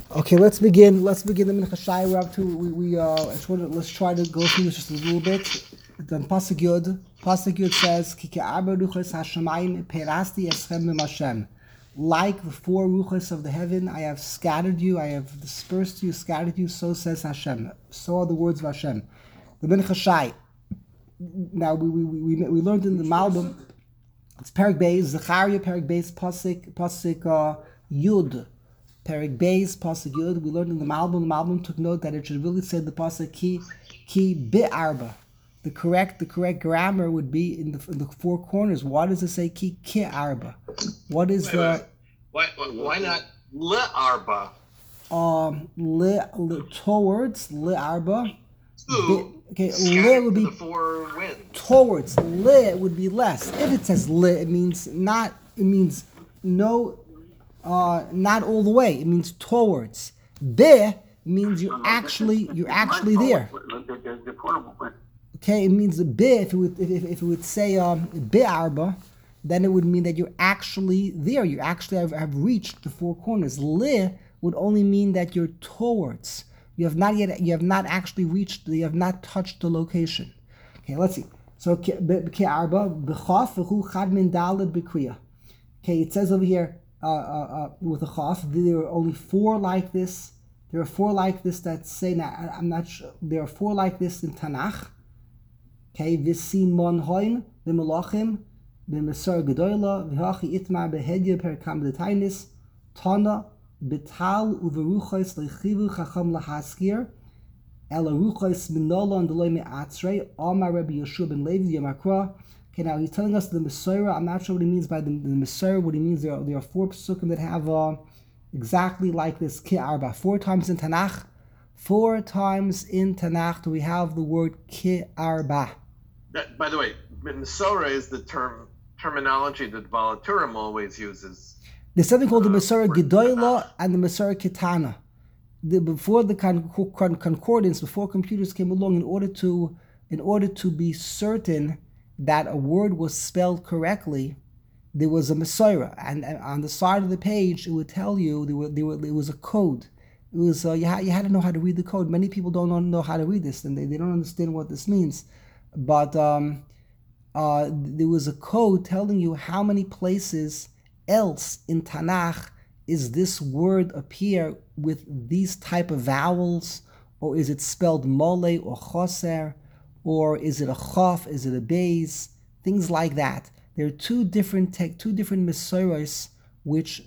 Okay, let's begin. Let's begin the Mincha Shai. We're up to let's try to go through this just a little bit. Then Pasuk Yud. Pasuk Yud says, "Kike arba ruchos hashamayim perasti eschem b'Mashem." Like the four ruchos of the heaven, I have scattered you. I have dispersed you, scattered you. So says Hashem. So are the words of Hashem. The Mincha Shai. Now we learned in the Malbim. It's Perek Beis, Zechariah Perek Beis, Pasuk Yud. Perek Beis, Pasuk Yud. We learned in the Malbim took note that it should really say the Pasuk Ki Bi'arba. The correct grammar would be in the four corners. Why does it say Ki Arba? What is Why not Le'arba? Towards Le'arba. Okay, le would be the four winds. Towards. Le would be less. If it says le, it means not. It means no. Not all the way. It means towards. Be means you're actually there. Okay, it means be. If it would say be arba, then it would mean that you're actually there. You actually have reached the four corners. Le would only mean that you're towards. You have not actually reached. You have not touched the location. Okay, let's see. So ke arba b'chaf v'hu chad min daled b'kriya. Okay, it says over here with a chaf. There are only four like this. There are four like this that say. Now I'm not sure. There are four like this in Tanakh. Okay, v'simon hoin b'melachim b'mesar gedoyla v'hachi itmar behedya perkam detainis tana. Betal uveruchos lechivu chacham lahaskir ela ruchos minola and deloy me'atzrei Amar Rabbi Yeshua ben Levi Yamakra. Okay, now he's telling us the Mesorah. I'm not sure what he means by the Mesorah. What he means there are four psukim that have exactly like this ki arba. Four times in Tanakh do we have the word ki arba. By the way, Mesorah is the terminology that Balaturim always uses. There's something called the Mesorah Gedoyla and the Mesorah Ketana. Before the concordance, before computers came along, in order to be certain that a word was spelled correctly, there was a Mesorah, and on the side of the page it would tell you there was a code. It was you had to know how to read the code. Many people don't know how to read this, and they don't understand what this means. But there was a code telling you how many places else in Tanakh is this word appear with these type of vowels, or is it spelled mole or choser, or is it a chof, is it a beis, things like that. There are two different mesorahs which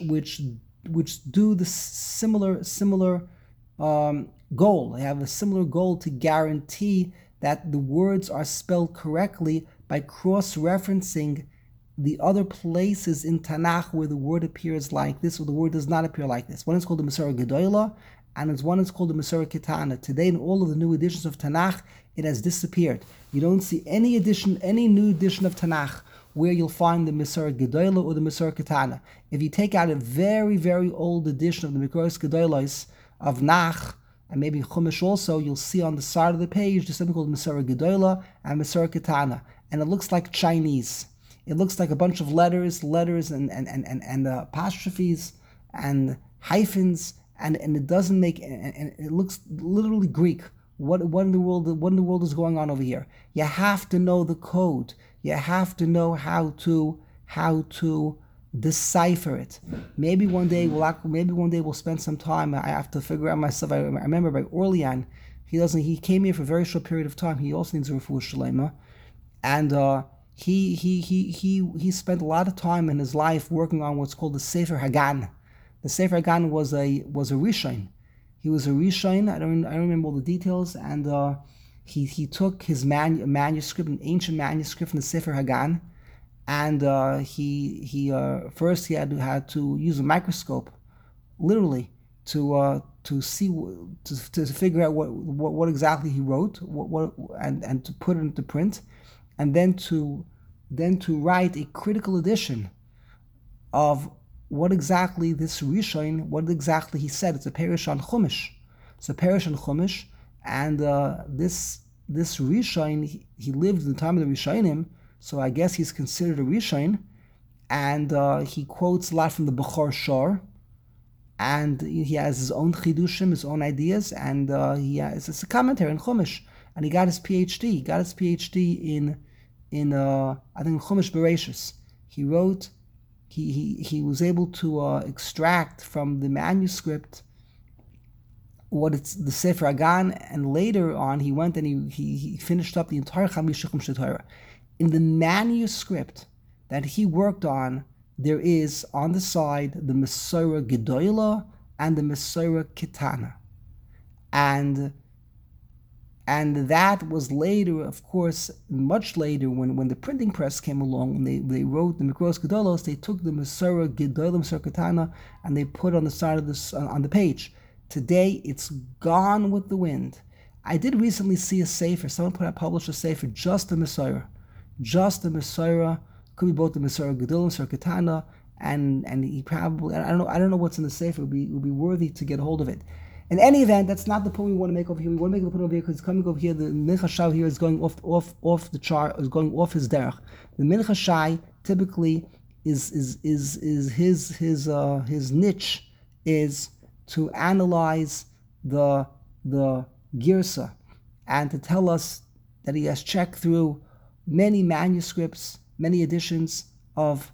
do the similar goal. They have a similar goal to guarantee that the words are spelled correctly by cross-referencing the other places in Tanakh where the word appears like this or the word does not appear like this. One is called the Mesorah Gedoyla, and one is called the Mesorah Ketana. Today, in all of the new editions of Tanakh, it has disappeared. You don't see any new edition of Tanakh where you'll find the Mesorah Gedoyla or the Mesorah Ketana. If you take out a very, very old edition of the Mesorah Gedoylas of Nach, and maybe Chumash also, you'll see on the side of the page there's something called Mesorah Gedoyla and Mesorah Ketana, and it looks like Chinese. It looks like a bunch of letters and apostrophes and hyphens, and it doesn't make, and it looks literally Greek. What in the world is going on over here? You have to know the code. You have to know how to decipher it. Maybe one day we'll spend some time. I have to figure out myself. I remember by Orlean, he came here for a very short period of time. He also needs a refuah shalema, and he spent a lot of time in his life working on what's called the Sefer Hagan. The Sefer Hagan was a Rishon. He was a Rishon. I don't remember all the details. And he took his manuscript, an ancient manuscript from the Sefer Hagan, and he first had to use a microscope, literally, to figure out what exactly he wrote, and to put it into print. And then to write a critical edition of what exactly this Rishon, what exactly he said. It's a Perish on Chumash. And this Rishon, he lived in the time of the Rishonim, so I guess he's considered a Rishon, and he quotes a lot from the Bechor Shor, and he has his own chidushim, his own ideas, and it's a commentary in Chumash, and he got his PhD. He got his PhD in I think Chumash Bereshis. He wrote, he was able to extract from the manuscript what it's the Sefer Agan, and later on he went and he finished up the entire Chamish Shulchan Torah. In the manuscript that he worked on, there is on the side the Mesorah Gedolah and the Mesorah Ketana, and that was later, of course, much later, when the printing press came along and they wrote the Mikros Gedolos, they took the Mesorah Gedolah, Mesorah Ketana, and they put on the side of this on the page. Today, it's gone with the wind. I did recently see a sefer. Someone published a sefer, just the Mesorah. Just the Mesorah. Could be both the Mesorah Gedolah and Mesorah Ketana. And he probably, I don't know what's in the sefer. It would be worthy to get a hold of it. In any event, that's not the point we want to make over here. We want to make the point over here because it's coming over here. The Mincha Shai here is going off the chart, is going off his derech. The Mincha Shai typically is his niche is to analyze the Girsa and to tell us that he has checked through many manuscripts, many editions of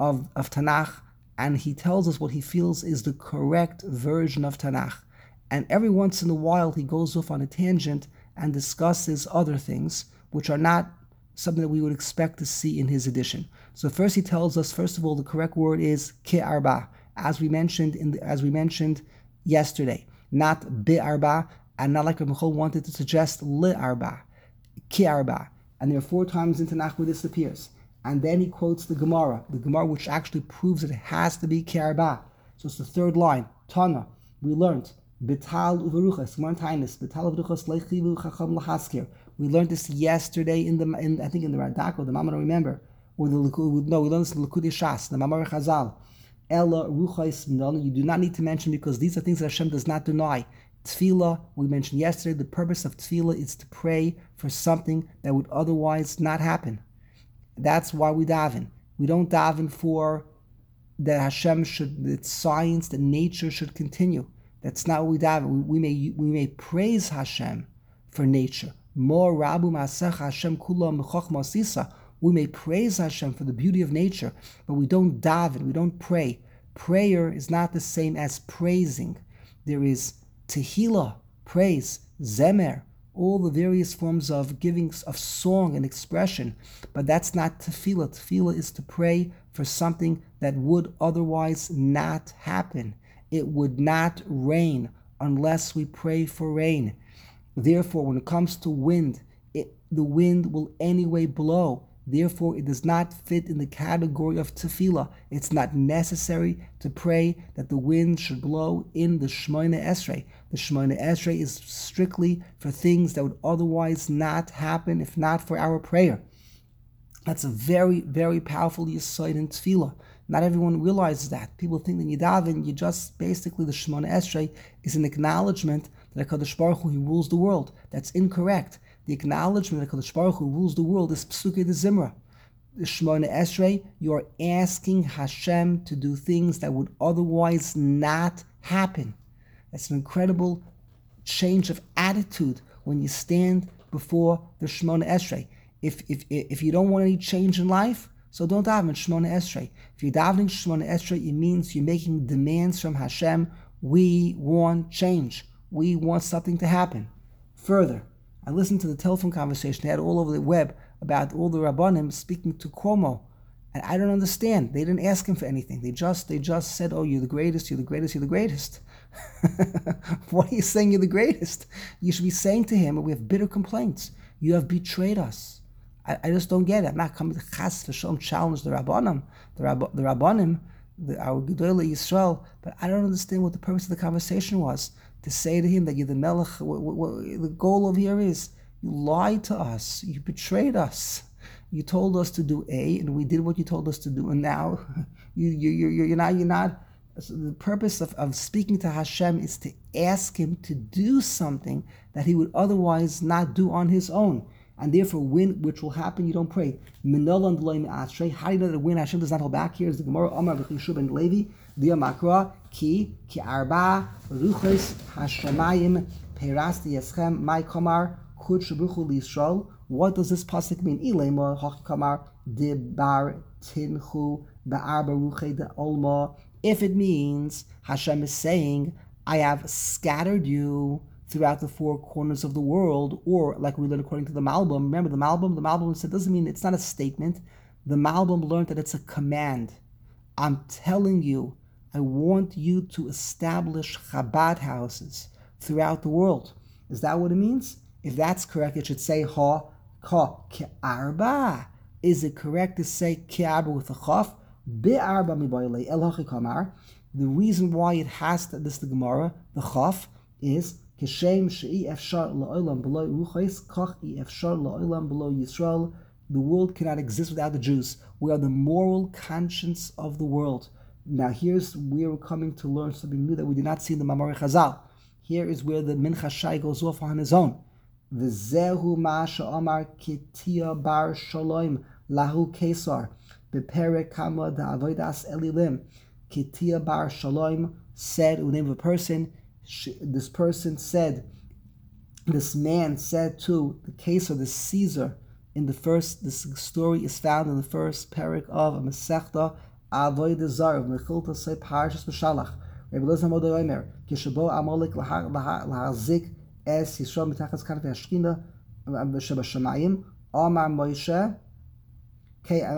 Tanakh, and he tells us what he feels is the correct version of Tanakh. And every once in a while he goes off on a tangent and discusses other things which are not something that we would expect to see in his edition. So first he tells us, first of all, the correct word is ke'arba, as we mentioned yesterday, not be'arba, and not like Rabbi Michal wanted to suggest le'arba, ke'arba. And there are 4 times in Tanakh where this appears. And then he quotes the Gemara which actually proves that it has to be ke'arba. So it's the 3rd line. Tana, we learned Betal uveruchas, Betal uveruchas leichivu chacham lahaskir. We learned this yesterday in I think in the Radak or the Mama, I don't remember, or we learned this in the Likutei Shas, the Mamar Chazal. Ella ruchais, you do not need to mention because these are things that Hashem does not deny. Tefillah, we mentioned yesterday, the purpose of tefillah is to pray for something that would otherwise not happen. That's why we daven. We don't daven for that Hashem that science, that nature should continue. That's not what we daven. We may praise Hashem for nature. More rabu masech Hashem kula mechochma sisa. We may praise Hashem for the beauty of nature, but we don't daven. We don't pray. Prayer is not the same as praising. There is tehillah, praise, zemer, all the various forms of giving of song and expression, but that's not tefillah. Tefillah is to pray for something that would otherwise not happen. It would not rain unless we pray for rain. Therefore, when it comes to wind, the wind will anyway blow. Therefore, it does not fit in the category of tefillah. It's not necessary to pray that the wind should blow in the Shemona Esrei. The Shemona Esrei is strictly for things that would otherwise not happen if not for our prayer. That's a very, very powerful yesod in tefillah. Not everyone realizes that. People think that Yidavin, you just basically the Shemona Esrei is an acknowledgement that HaKadosh Baruch Hu, he rules the world. That's incorrect. The acknowledgement that HaKadosh Baruch Hu rules the world is Psukei de Zimra. The Shemona Esrei, you are asking Hashem to do things that would otherwise not happen. That's an incredible change of attitude when you stand before the Shemona Esrei. If you don't want any change in life, so don't daven Shemona Esrei. If you're davening Shemona Esrei, it means you're making demands from Hashem. We want change. We want something to happen. Further, I listened to the telephone conversation they had all over the web about all the Rabbanim speaking to Cuomo. And I don't understand. They didn't ask him for anything. They just said, oh, you're the greatest, you're the greatest, you're the greatest. What are you saying you're the greatest? You should be saying to him, we have bitter complaints. You have betrayed us. I just don't get it. I'm not coming to Chas V'Shalom challenge the Rabbanim, our Gedolei Yisrael, but I don't understand what the purpose of the conversation was. To say to him that you're the Melech, the goal over here is, you lied to us, you betrayed us. You told us to do A, and we did what you told us to do, and now you're not. So the purpose of speaking to Hashem is to ask him to do something that he would otherwise not do on his own. And therefore, when which will happen, you don't pray. How do you know that when Hashem does not hold back? Here is the Gemara, Amar B'Chishub and Levi, Diamakra ki arba ruchos hashamayim perasti eschem my kamar kud shebruchu l'Yisrael. What does this pasuk mean? Ilema hach kamar de bar tinchu be'arba ruche de olma. If it means Hashem is saying, I have scattered you throughout the four corners of the world, or like we learned according to the Malbim. Remember the Malbim said doesn't mean, it's not a statement. The Malbim learned that it's a command. I'm telling you, I want you to establish Chabad houses throughout the world. Is that what it means? If that's correct, it should say Ke'arba. Is it correct to say Ke'arba with a chaf? Be'arba miboyle el hachikamar. The reason why it has this the Gemara, the chaf, is Keshem she'i efshar la'olam below ruchos kach i efshar la'olam below Yisrael. The world cannot exist without the Jews. We are the moral conscience of the world. Now here's where we're coming to learn something new that we did not see in the Mamar Chazal. Here is where the Mincha Shai goes off on his own. V'zehu ma she'amar Ketia bar Shalom lahu Kesar beperek kama da'avodas elilim. Ketia bar Shalom said, the name of a person, this man said to the Kesar, the Caesar, this story is found in the first parak of a Masechta Avodah Zarah, Mechilta Say Parshas B'Shalach. Rabbi Elazar Modeh Omer, Kishabo Amalek Lahazik Es Yisrael Mitachas Kanaf Hashkina Shebashamayim Amar Moshe. Okay, he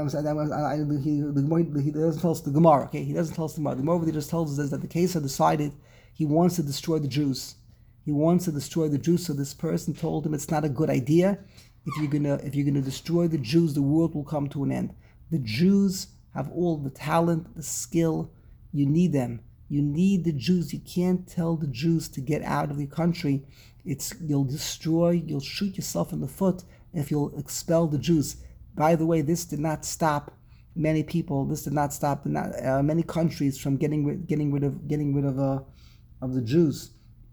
doesn't tell us the Gemara. Okay, he doesn't tell us the Gemara. The Gemara just tells us that the Kesar decided he wants to destroy the Jews. So this person told him it's not a good idea. If you're gonna destroy the Jews, the world will come to an end. The Jews have all the talent, the skill. You need them. You need the Jews. You can't tell the Jews to get out of the country. You'll shoot yourself in the foot if you'll expel the Jews. By the way, this did not stop many people. This did not stop many countries from getting rid of the Jews.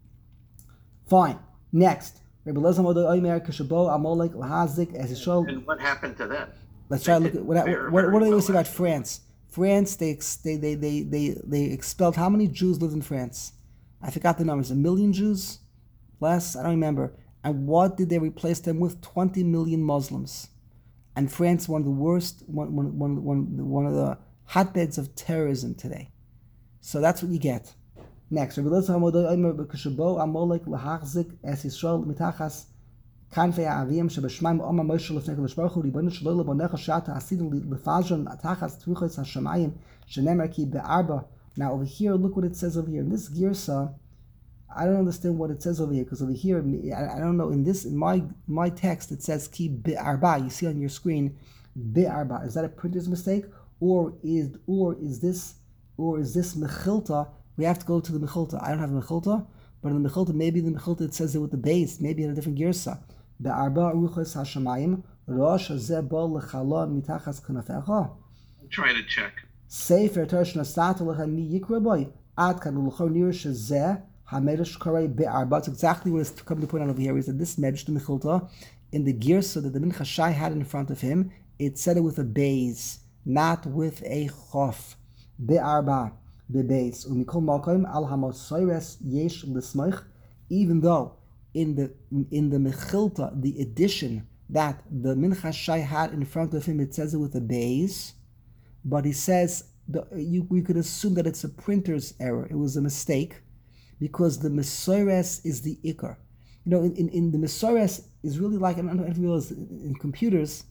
Fine. Next, Rabbi Elazar Modeh Omer Kishabo Amalek Lahazik as Yisrael. And what happened to them? Let's try to look at what do they say about France? France, they expelled, how many Jews lived in France? I forgot the numbers. 1 million Jews? Less? I don't remember. And what did they replace them with? 20 million Muslims. And France, one of the worst, one of the hotbeds of terrorism today. So that's what you get. Next, Rabbi Elazar Modeh Omer Kishabo Amalek Lahachzik Es Yisrael Mitachas Kanfei Avim Shebashmaim Omar Moshe Lefnei Kadosh Baruch Hu Ribbono Shel Olam Bonecha Shata Hasidim Lefazon Atachas Truchos Hashamayim Shenemar Ki Be'arba. Now over here, look what it says over here in this girsa. I don't understand what it says over here, because over here, I don't know. In my text, it says Ki Be'arba. You see on your screen Be'arba. Is that a printer's mistake, or is this Mechilta? We have to go to the Mechilta. I don't have a Mechilta, but in the Mechilta, maybe the Mechilta it says it with the base, maybe in a different girsa. Be'arba ruchos hashamayim rosh hazeh bo lechala mitachas kanafecha. I'm trying to check. Sefer Torah shnasat lecha mi yikra boy ad kan l'chor nir shezeh hamedrash korei be'arba. It's exactly what is coming to point out over here is that this medrash, the Mechilta, in the girsa that the Mincha Shai had in front of him, it said it with a base, not with a chof. Be'arba. Bebeis umikol makom al hamosoires yesh l'smoich. Even though in the Mechilta, the edition that the Mincha Shai had in front of him, it says it with a base, but he says we could assume that it's a printer's error. It was a mistake, because the Mesoires is the ikar. In the Mesoires is really like, I don't know if you realize, in computers,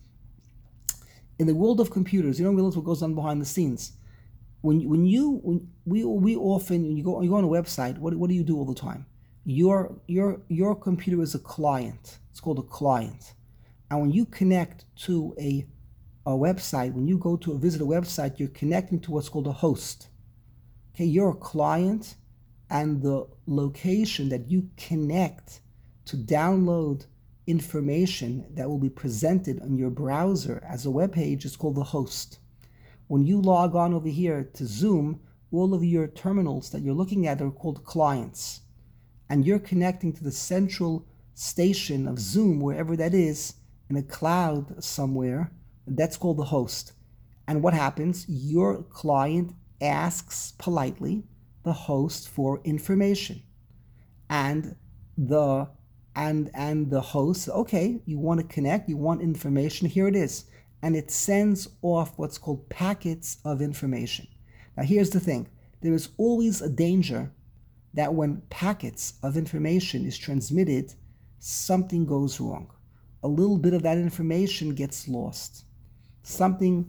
in the world of computers, you don't realize what goes on behind the scenes. When we often, when you go on a website, what do you do all the time? Your computer is a client. It's called a client. And when you connect to a website, when you go to visit a website, you're connecting to what's called a host. Okay, you're a client, and the location that you connect to download information that will be presented on your browser as a web page is called the host. When you log on over here to Zoom, all of your terminals that you're looking at are called clients. And you're connecting to the central station of Zoom, wherever that is, in a cloud somewhere. That's called the host. And what happens? Your client asks politely the host for information, and the host, okay, you want to connect, you want information, here it is, and it sends off what's called packets of information. Now here's the thing, there is always a danger that when packets of information is transmitted, something goes wrong. A little bit of that information gets lost. Something,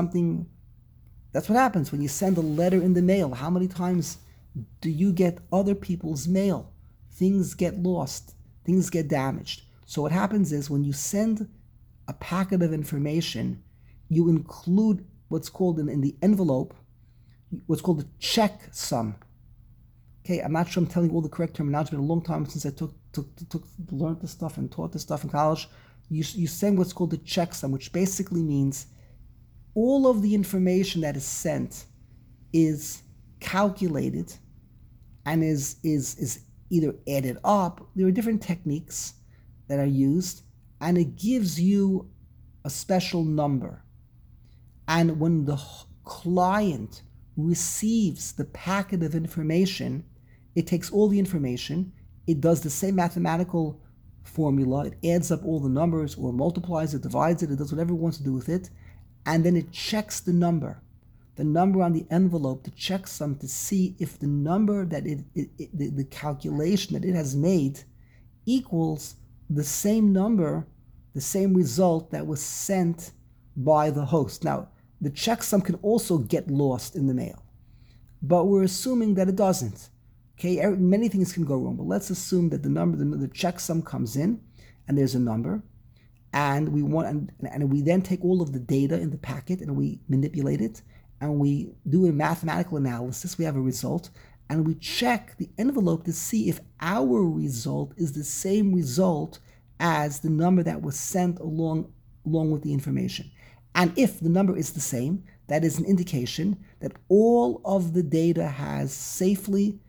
that's what happens when you send a letter in the mail. How many times do you get other people's mail? Things get lost, things get damaged. So what happens is when you send a packet of information, you include what's called in the envelope, what's called a checksum. Okay, I'm not sure I'm telling you all the correct terminology. It's been a long time since I learned this stuff and taught this stuff in college. You send what's called a checksum, which basically means all of the information that is sent is calculated and is either added up. There are different techniques that are used, and it gives you a special number. And when the client receives the packet of information, it takes all the information, it does the same mathematical formula, it adds up all the numbers or multiplies it, divides it, it does whatever it wants to do with it, and then it checks the number on the envelope, the checksum, to see if the number that the calculation that it has made equals the same number, the same result that was sent by the host. Now, the checksum can also get lost in the mail, but we're assuming that it doesn't. Okay, many things can go wrong, but let's assume that the checksum comes in, and there's a number, and we then take all of the data in the packet and we manipulate it, and we do a mathematical analysis. We have a result, and we check the envelope to see if our result is the same result as the number that was sent along with the information. And if the number is the same, that is an indication that all of the data has safely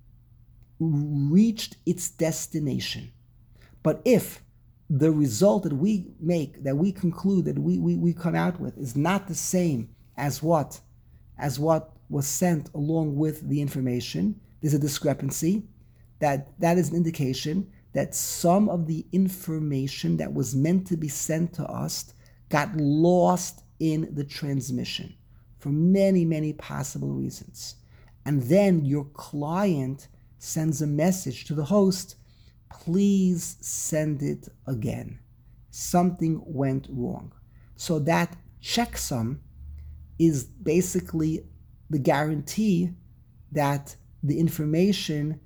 reached its destination. But if the result that we make, that we conclude, that we come out with, is not the same as what was sent along with the information, there's a discrepancy, that is an indication that some of the information that was meant to be sent to us got lost in the transmission for many, many possible reasons. And then your client sends a message to the host, please send it again. Something went wrong. So that checksum is basically the guarantee that the information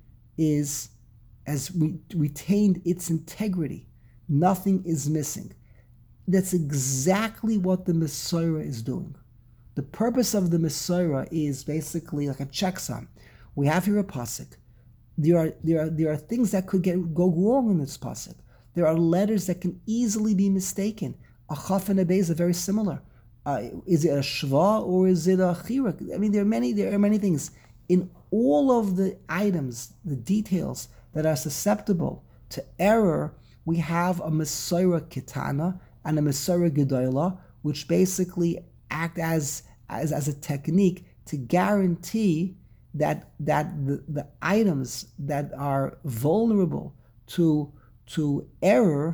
has retained its integrity. Nothing is missing. That's exactly what the Mesorah is doing. The purpose of the Mesorah is basically like a checksum. We have here a pasuk. There are things that could go wrong in this pasuk. There are letters that can easily be mistaken. A chaf and a beis are very similar. Is it a shva or is it a chirak? I mean, there are many things. In all of the items, the details that are susceptible to error, we have a Mesorah Ketana and a Mesorah Gedolah, which basically act as a technique to guarantee that the items that are vulnerable to error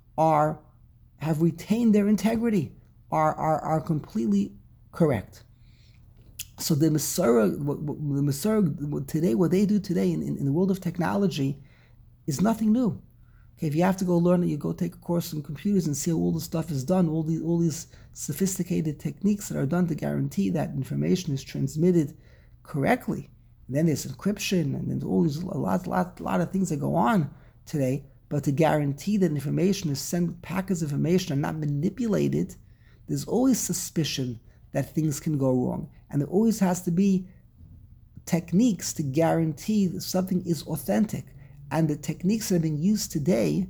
have retained their integrity, are completely correct. So the Mesorah today, what they do today in the world of technology, is nothing new. Okay, if you have to go learn it, you go take a course in computers and see how all the stuff is done, all these sophisticated techniques that are done to guarantee that information is transmitted correctly. And then there's encryption, and then a lot of things that go on today. But to guarantee that information is sent, packets of information are not manipulated, there's always suspicion that things can go wrong. And there always has to be techniques to guarantee that something is authentic. And the techniques that are being used today,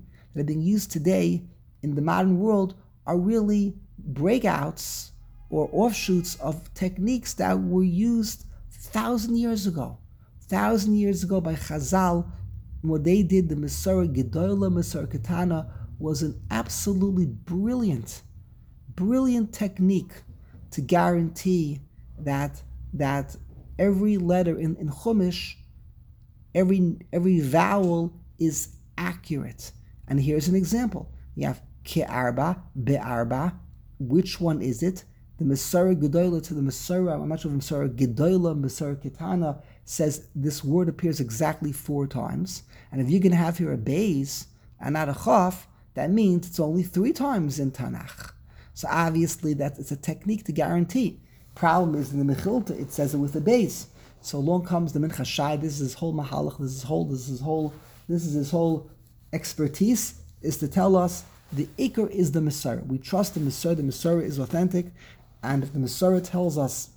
in the modern world, are really breakouts or offshoots of techniques that were used 1,000 years ago. 1,000 years ago by Chazal, what they did, the Mesorah Gedolah, Mesorah Ketana, was an absolutely brilliant technique to guarantee that that every letter in Chumash, every vowel is accurate. And here's an example. You have Ke'arba, Be'arba. Which one is it? The Mesorah Gedolah to the Mesorah, I'm not sure if Mesorah Gedolah, Mesorah Ketana, says this word appears exactly 4 times. And if you're going to have here a Beis and not a Chaf, that means it's only 3 times in Tanakh. So obviously that it's a technique to guarantee. Problem is in the Mechilta it says it with a Beis. So along comes the Mincha Shai. This is his whole mahalach. This is his whole expertise, is to tell us the Iker is the Mesorah. We trust the Mesorah. The Mesorah is authentic. And if the Mesorah tells us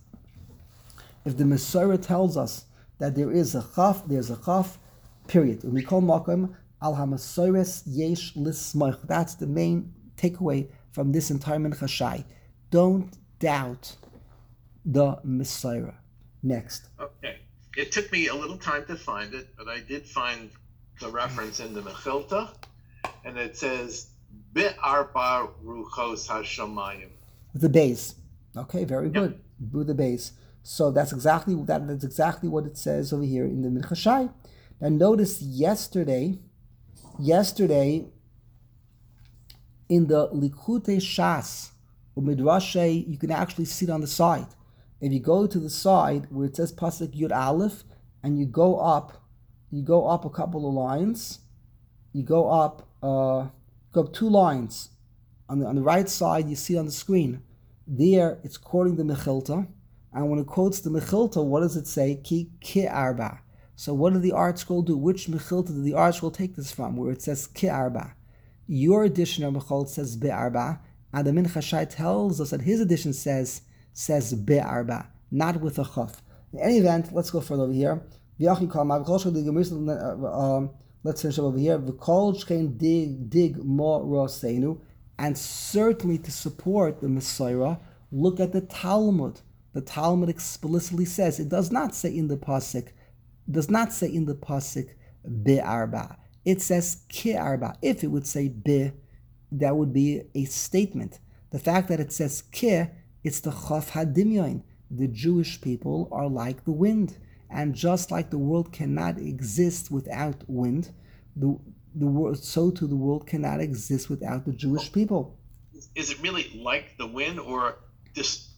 that there is a chaf, there's a chaf, period. And we call makom al hamasores yesh lismoich. That's the main takeaway from this entire Mincha Shai. Don't doubt the Mesorah. Next. Okay. It took me a little time to find it, but I did find the reference in the Mechilta, and it says Be'arba ruchos hashamayim. The base. Okay, very good. Yep. With the base. So that's exactly what it says over here in the Mincha Shai. Now notice yesterday in the Likutei Shas or Midrashay, you can actually see it on the side. If you go to the side where it says Pasuk Yud Aleph, and you go up a couple of lines, you go up 2 lines. On the right side, you see on the screen. There, it's quoting the Mechilta, and when it quotes the Mechilta, what does it say? Ki arba. So what did the Art Scroll do? Which Mechilta did the Art Scroll take this from? Where it says ki arba. Your edition of Mechilta says be'arba, and the Mincha Shai tells us that his edition says be'arba, not with a chaf. In any event, let's go further over here. Let's finish up over here. Dig mo roseinu. And certainly to support the Mesorah, look at the Talmud. The Talmud explicitly says, it does not say in the pasuk be'arba. It says ke'arba. If it would say be, that would be a statement. The fact that it says ke, it's the chaf hadimyon. The Jewish people are like the wind, and just like the world cannot exist without wind, the world, so too the world cannot exist without the Jewish people. Is it really like the wind, or just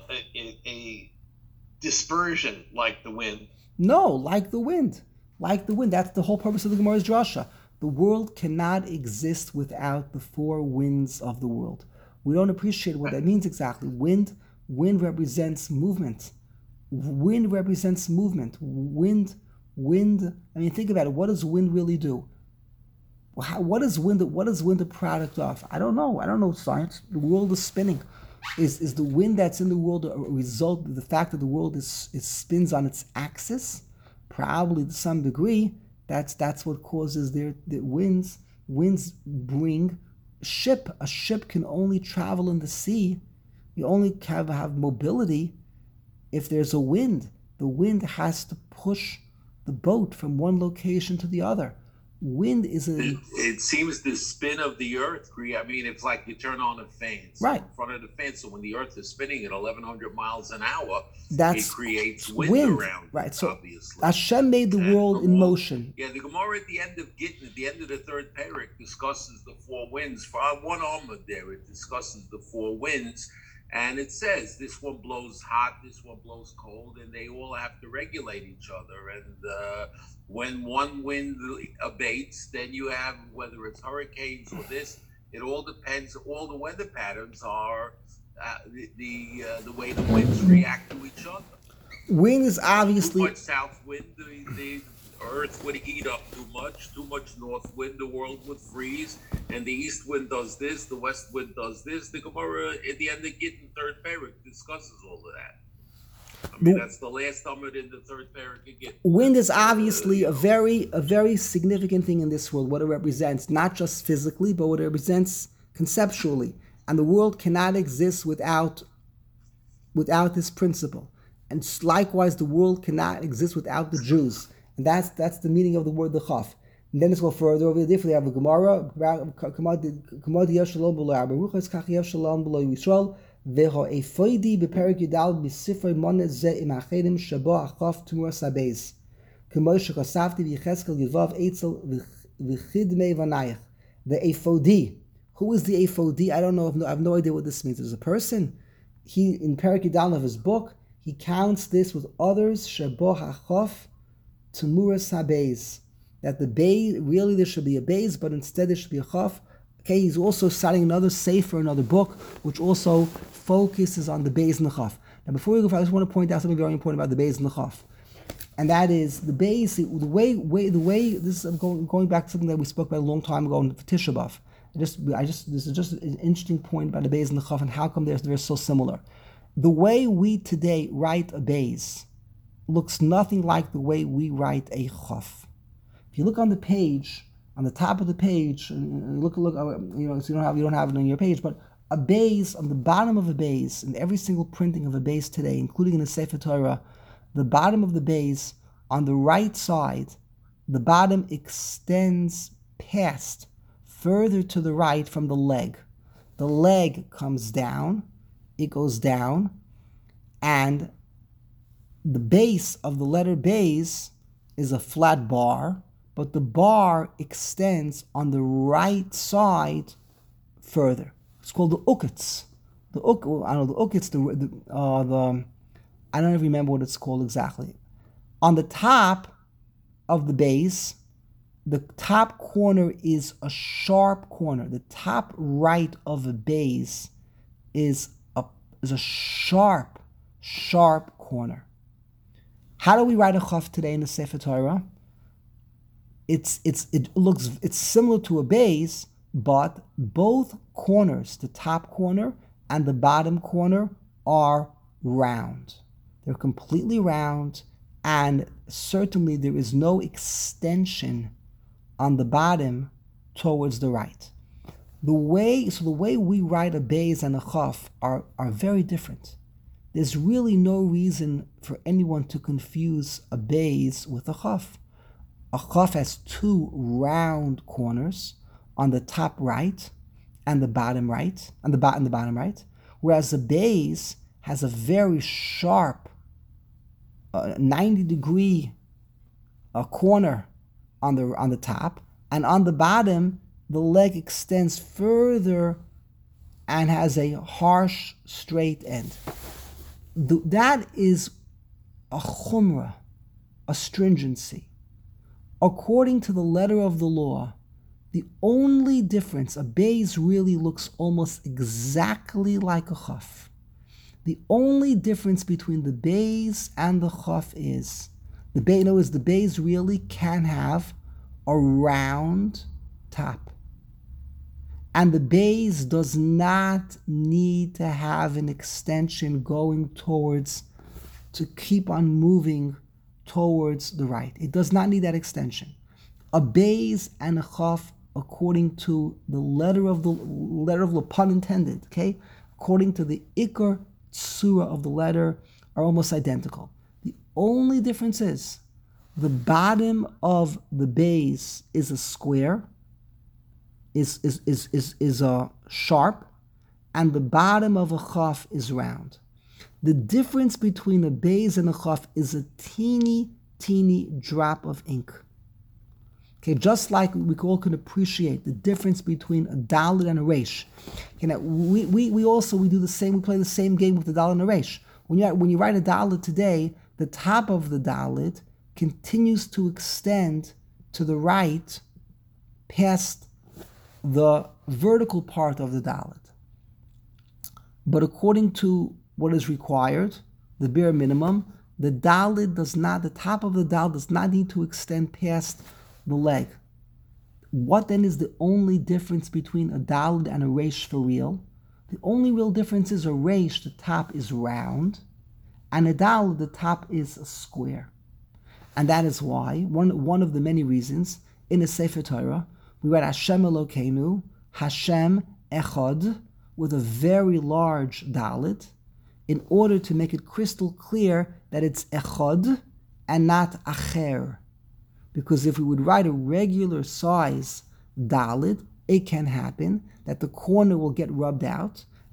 a dispersion like the wind? No, like the wind. Like the wind. That's the whole purpose of the Gemara's drasha. The world cannot exist without the 4 winds of the world. We don't appreciate what that means exactly. Wind represents movement. Wind represents movement. Wind. I mean, think about it. What does wind really do? What is wind a product of? I don't know science. The world is spinning. Is the wind that's in the world a result of the fact that the world spins on its axis? Probably to some degree. That's what causes the winds. Winds bring ship. A ship can only travel in the sea. You only have mobility if there's a wind. The wind has to push the boat from one location to the other. Wind is It seems the spin of the earth. I mean, it's like you turn on a fan. So right. In front of the fan. So when the earth is spinning at 1,100 miles an hour, it creates wind around. Right. So obviously, Hashem made the world in motion. Yeah, the Gemara at the end of Gittin, at the end of the 3rd parak, discusses the 4 winds. For one Amud there, it discusses the 4 winds. And it says this one blows hot, this one blows cold, and they all have to regulate each other. And when one wind abates, then you have, whether it's hurricanes or this, it all depends. All the weather patterns are the way the winds react to each other. Wind is obviously too much south wind, the earth would heat up too much north wind, the world would freeze, and the east wind does this, the west wind does this. The Gemara at the end of Gittin 3rd parak discusses all of that. I mean, that's the last Amud in the 3rd parak of Gittin. Wind is obviously a very significant thing in this world, what it represents, not just physically, but what it represents conceptually. And the world cannot exist without this principle. And likewise, the world cannot exist without the Jews. And that's the meaning of the word the chaf. And then let's go further over there. Differently, have a Gemara. Veho efoidi beperik yudal b'sifrei monet ze im achedim shabo achaf tumur sabeis. K'moshe kosavti v'yecheskel yuvav eitzel v'chidmei vanayach. The ephodi. Who is the ephodi? I don't know. I have no idea what this means. There's a person. He in Perik Yudal of his book, he counts this with others. Shabo hachaf tumur sabeis. That the bay, really there should be a bays, but instead there should be a chaf. Okay, he's also citing another sefer, another book, which also focuses on the bays and the chaf. Now before we go, I just want to point out something very important about the bays and the chaf. And that is the bays, the way this is going back to something that we spoke about a long time ago in Tisha B'Av. This is just an interesting point about the bays and the chaf and how come they're so similar. The way we today write a bays looks nothing like the way we write a chaf. If you look on the page, on the top of the page, and look, so you don't have it on your page, but a base on the bottom of a base, in every single printing of a base today, including in the Sefer Torah, the bottom of the base on the right side, the bottom extends past, further to the right from the leg. The leg comes down, it goes down, and the base of the letter base is a flat bar, but the bar extends on the right side further. It's called the uketz. The uketz, I don't even remember what it's called exactly. On the top of the base, the top corner is a sharp corner. The top right of a base is a sharp corner. How do we write a chaf today in the Sefer Torah? It's similar to a base, but both corners, the top corner and the bottom corner, are round. They're completely round, and certainly there is no extension on the bottom towards the right. The way we write a base and a chaf are very different. There's really no reason for anyone to confuse a base with a chaf. A chaf has two round corners on the top right and the bottom right, and the bottom right, whereas the base has a very sharp 90-degree corner on the top, and on the bottom the leg extends further and has a harsh straight end. That is a chumrah, a stringency. According to the letter of the law, the only difference, a base really looks almost exactly like a chaf. The only difference between the base and the chaf is the base really can have a round top. And the base does not need to have an extension going to keep on moving towards the right. It does not need that extension. A base and a chaf, according to the letter of the pun intended, okay? According to the ikar tzura of the letter, are almost identical. The only difference is the bottom of the base is a square, is a sharp, and the bottom of a chaf is round. The difference between a base and a chaf is a teeny drop of ink. Okay, just like we all can appreciate the difference between a dalet and a resh. Okay, now we do the same. We play the same game with the dalet and the resh. When you write a dalet today, the top of the dalet continues to extend to the right past the vertical part of the dalet. But according to what is required, the bare minimum, the top of the dalet does not need to extend past the leg. What then is the only difference between a dalet and a resh for real? The only real difference is a resh, the top is round, and a dalet, the top is a square. And that is why, one of the many reasons, in the Sefer Torah, we write Hashem Elokeinu, Hashem Echad, with a very large dalet, in order to make it crystal clear that it's Echad and not Acher. Because if we would write a regular size dalet, it can happen that the corner will get rubbed out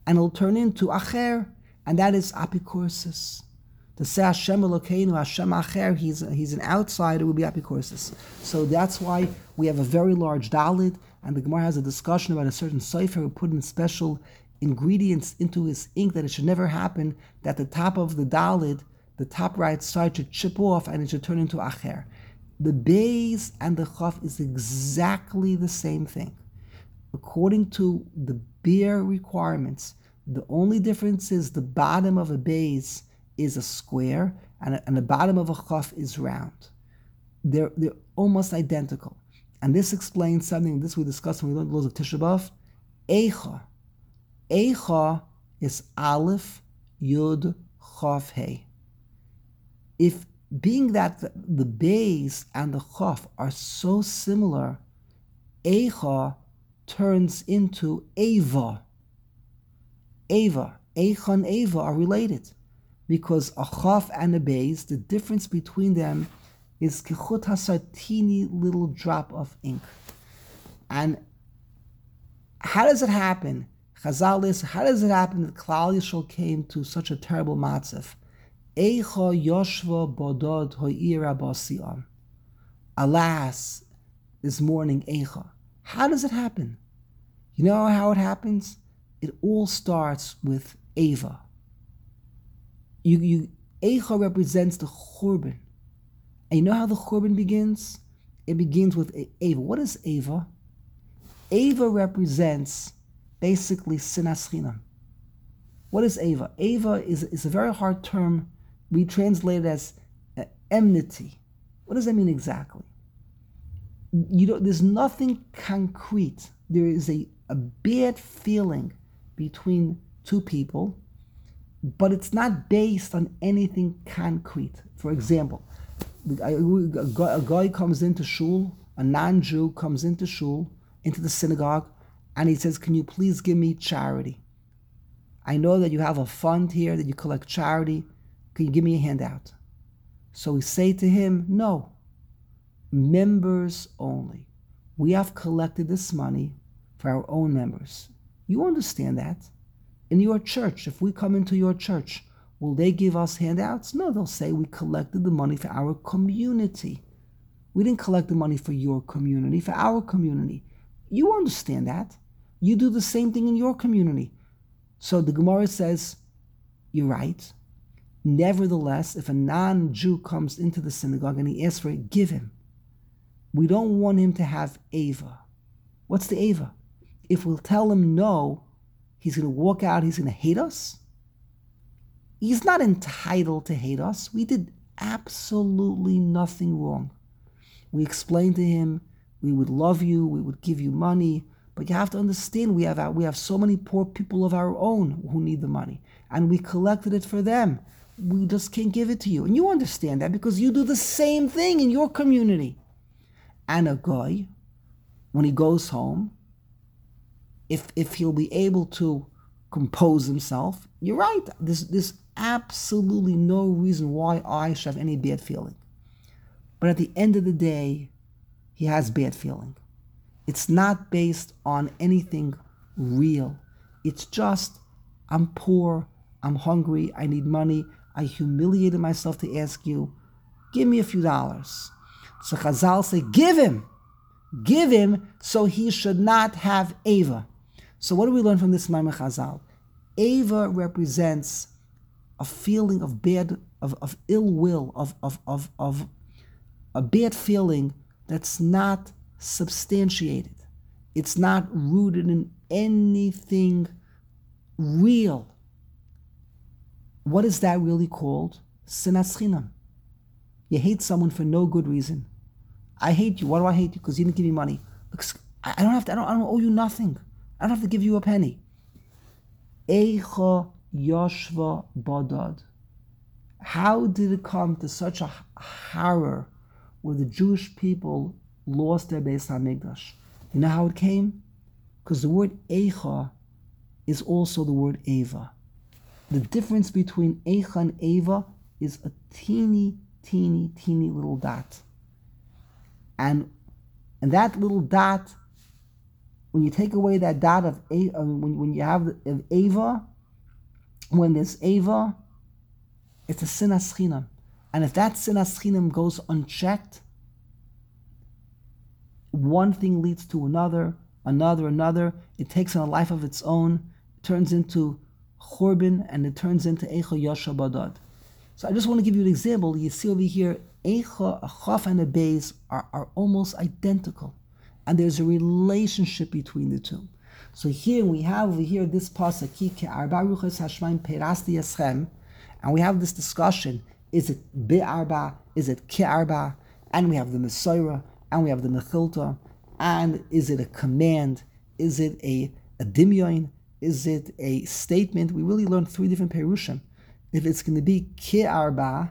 and it'll turn into acher, and that is apikorsis. To say Hashem Elokeinu, Hashem acher, he's an outsider, will be apikorsis. So that's why we have a very large dalid, and the Gemara has a discussion about a certain sefer who put in special ingredients into his ink that it should never happen that the top of the dalid, the top right side, should chip off and it should turn into acher. The beis and the chaf is exactly the same thing. According to the beer requirements, the only difference is the bottom of a beis is a square and the bottom of a chaf is round. They're almost identical. And this explains something, this we discussed when we learned the laws of Tisha B'Av. Eicha. Eicha is Aleph, Yud, Chaf, Hey. If being that the beis and the chaf are so similar, Eicha turns into Eva. Eva. Eicha and Eva are related. Because a chaf and a beis, the difference between them is kechut hasar, teeny little drop of ink. And how does it happen? Chazal is, how does it happen that Klal Yisrael came to such a terrible matzav? Eicha yoshva bodod ho'ira b'asiyam. Alas, this morning Eicha. How does it happen? You know how it happens? It all starts with Eva. Eicha represents the Churban. And you know how the Churban begins? It begins with Eva. What is Eva? Eva represents basically sinas chinam. What is Eva? Eva is a very hard term. We translate it as enmity. What does that mean exactly? There's nothing concrete. There is a bad feeling between two people, but it's not based on anything concrete. For example, a guy comes into shul, a non-Jew comes into shul, into the synagogue, and he says, "Can you please give me charity? I know that you have a fund here that you collect charity. Can you give me a handout?" So we say to him, "No, members only. We have collected this money for our own members. You understand that? In your church, if we come into your church, will they give us handouts? No, they'll say we collected the money for our community. We didn't collect the money for your community, for our community. You understand that. You do the same thing in your community." So the Gemara says, you're right. Nevertheless, if a non-Jew comes into the synagogue and he asks for it, give him. We don't want him to have Eva. What's the Eva? If we'll tell him no, he's going to walk out, he's going to hate us. He's not entitled to hate us. We did absolutely nothing wrong. We explained to him, we would love you, we would give you money, but you have to understand we have so many poor people of our own who need the money, and we collected it for them. We just can't give it to you. And you understand that because you do the same thing in your community. And a guy, when he goes home, if he'll be able to compose himself, you're right. There's absolutely no reason why I should have any bad feeling. But at the end of the day, he has bad feeling. It's not based on anything real. It's just, I'm poor, I'm hungry, I need money, I humiliated myself to ask you, give me a few dollars. So Chazal say, give him, so he should not have Eva. So what do we learn from this Maimon Chazal? Eva represents a feeling of bad, of ill will, of a bad feeling that's not substantiated. It's not rooted in anything real. What is that really called? Sinas chinam. You hate someone for no good reason. I hate you. Why do I hate you? Because you didn't give me money. Because I don't owe you nothing. I don't have to give you a penny. Eicha yoshva bodod. How did it come to such a horror where the Jewish people lost their Beis HaMikdash? You know how it came? Because the word Eicha is also the word Eva. The difference between Eicha and Eva is a teeny little dot. And that little dot when you take away that dot of when you have of Ava, when there's Ava, it's a sinas chinam. And if that sinas chinam goes unchecked, one thing leads to another. It takes on a life of its own, turns into churban, and it turns into eicha yasha badad. So I just want to give you an example. You see over here, eicha, a chaf and a beis are almost identical. And there's a relationship between the two. So here we have over here this pasuk, ki ke'arba ruchos hashmaim perasti eschem, and we have this discussion, is it be'arba, is it ke'arba, and we have the Mesorah, and we have the Mechilta, and is it a command, is it a dimyon, is it a statement? We really learned three different perushim. If it's going to be ke'arba,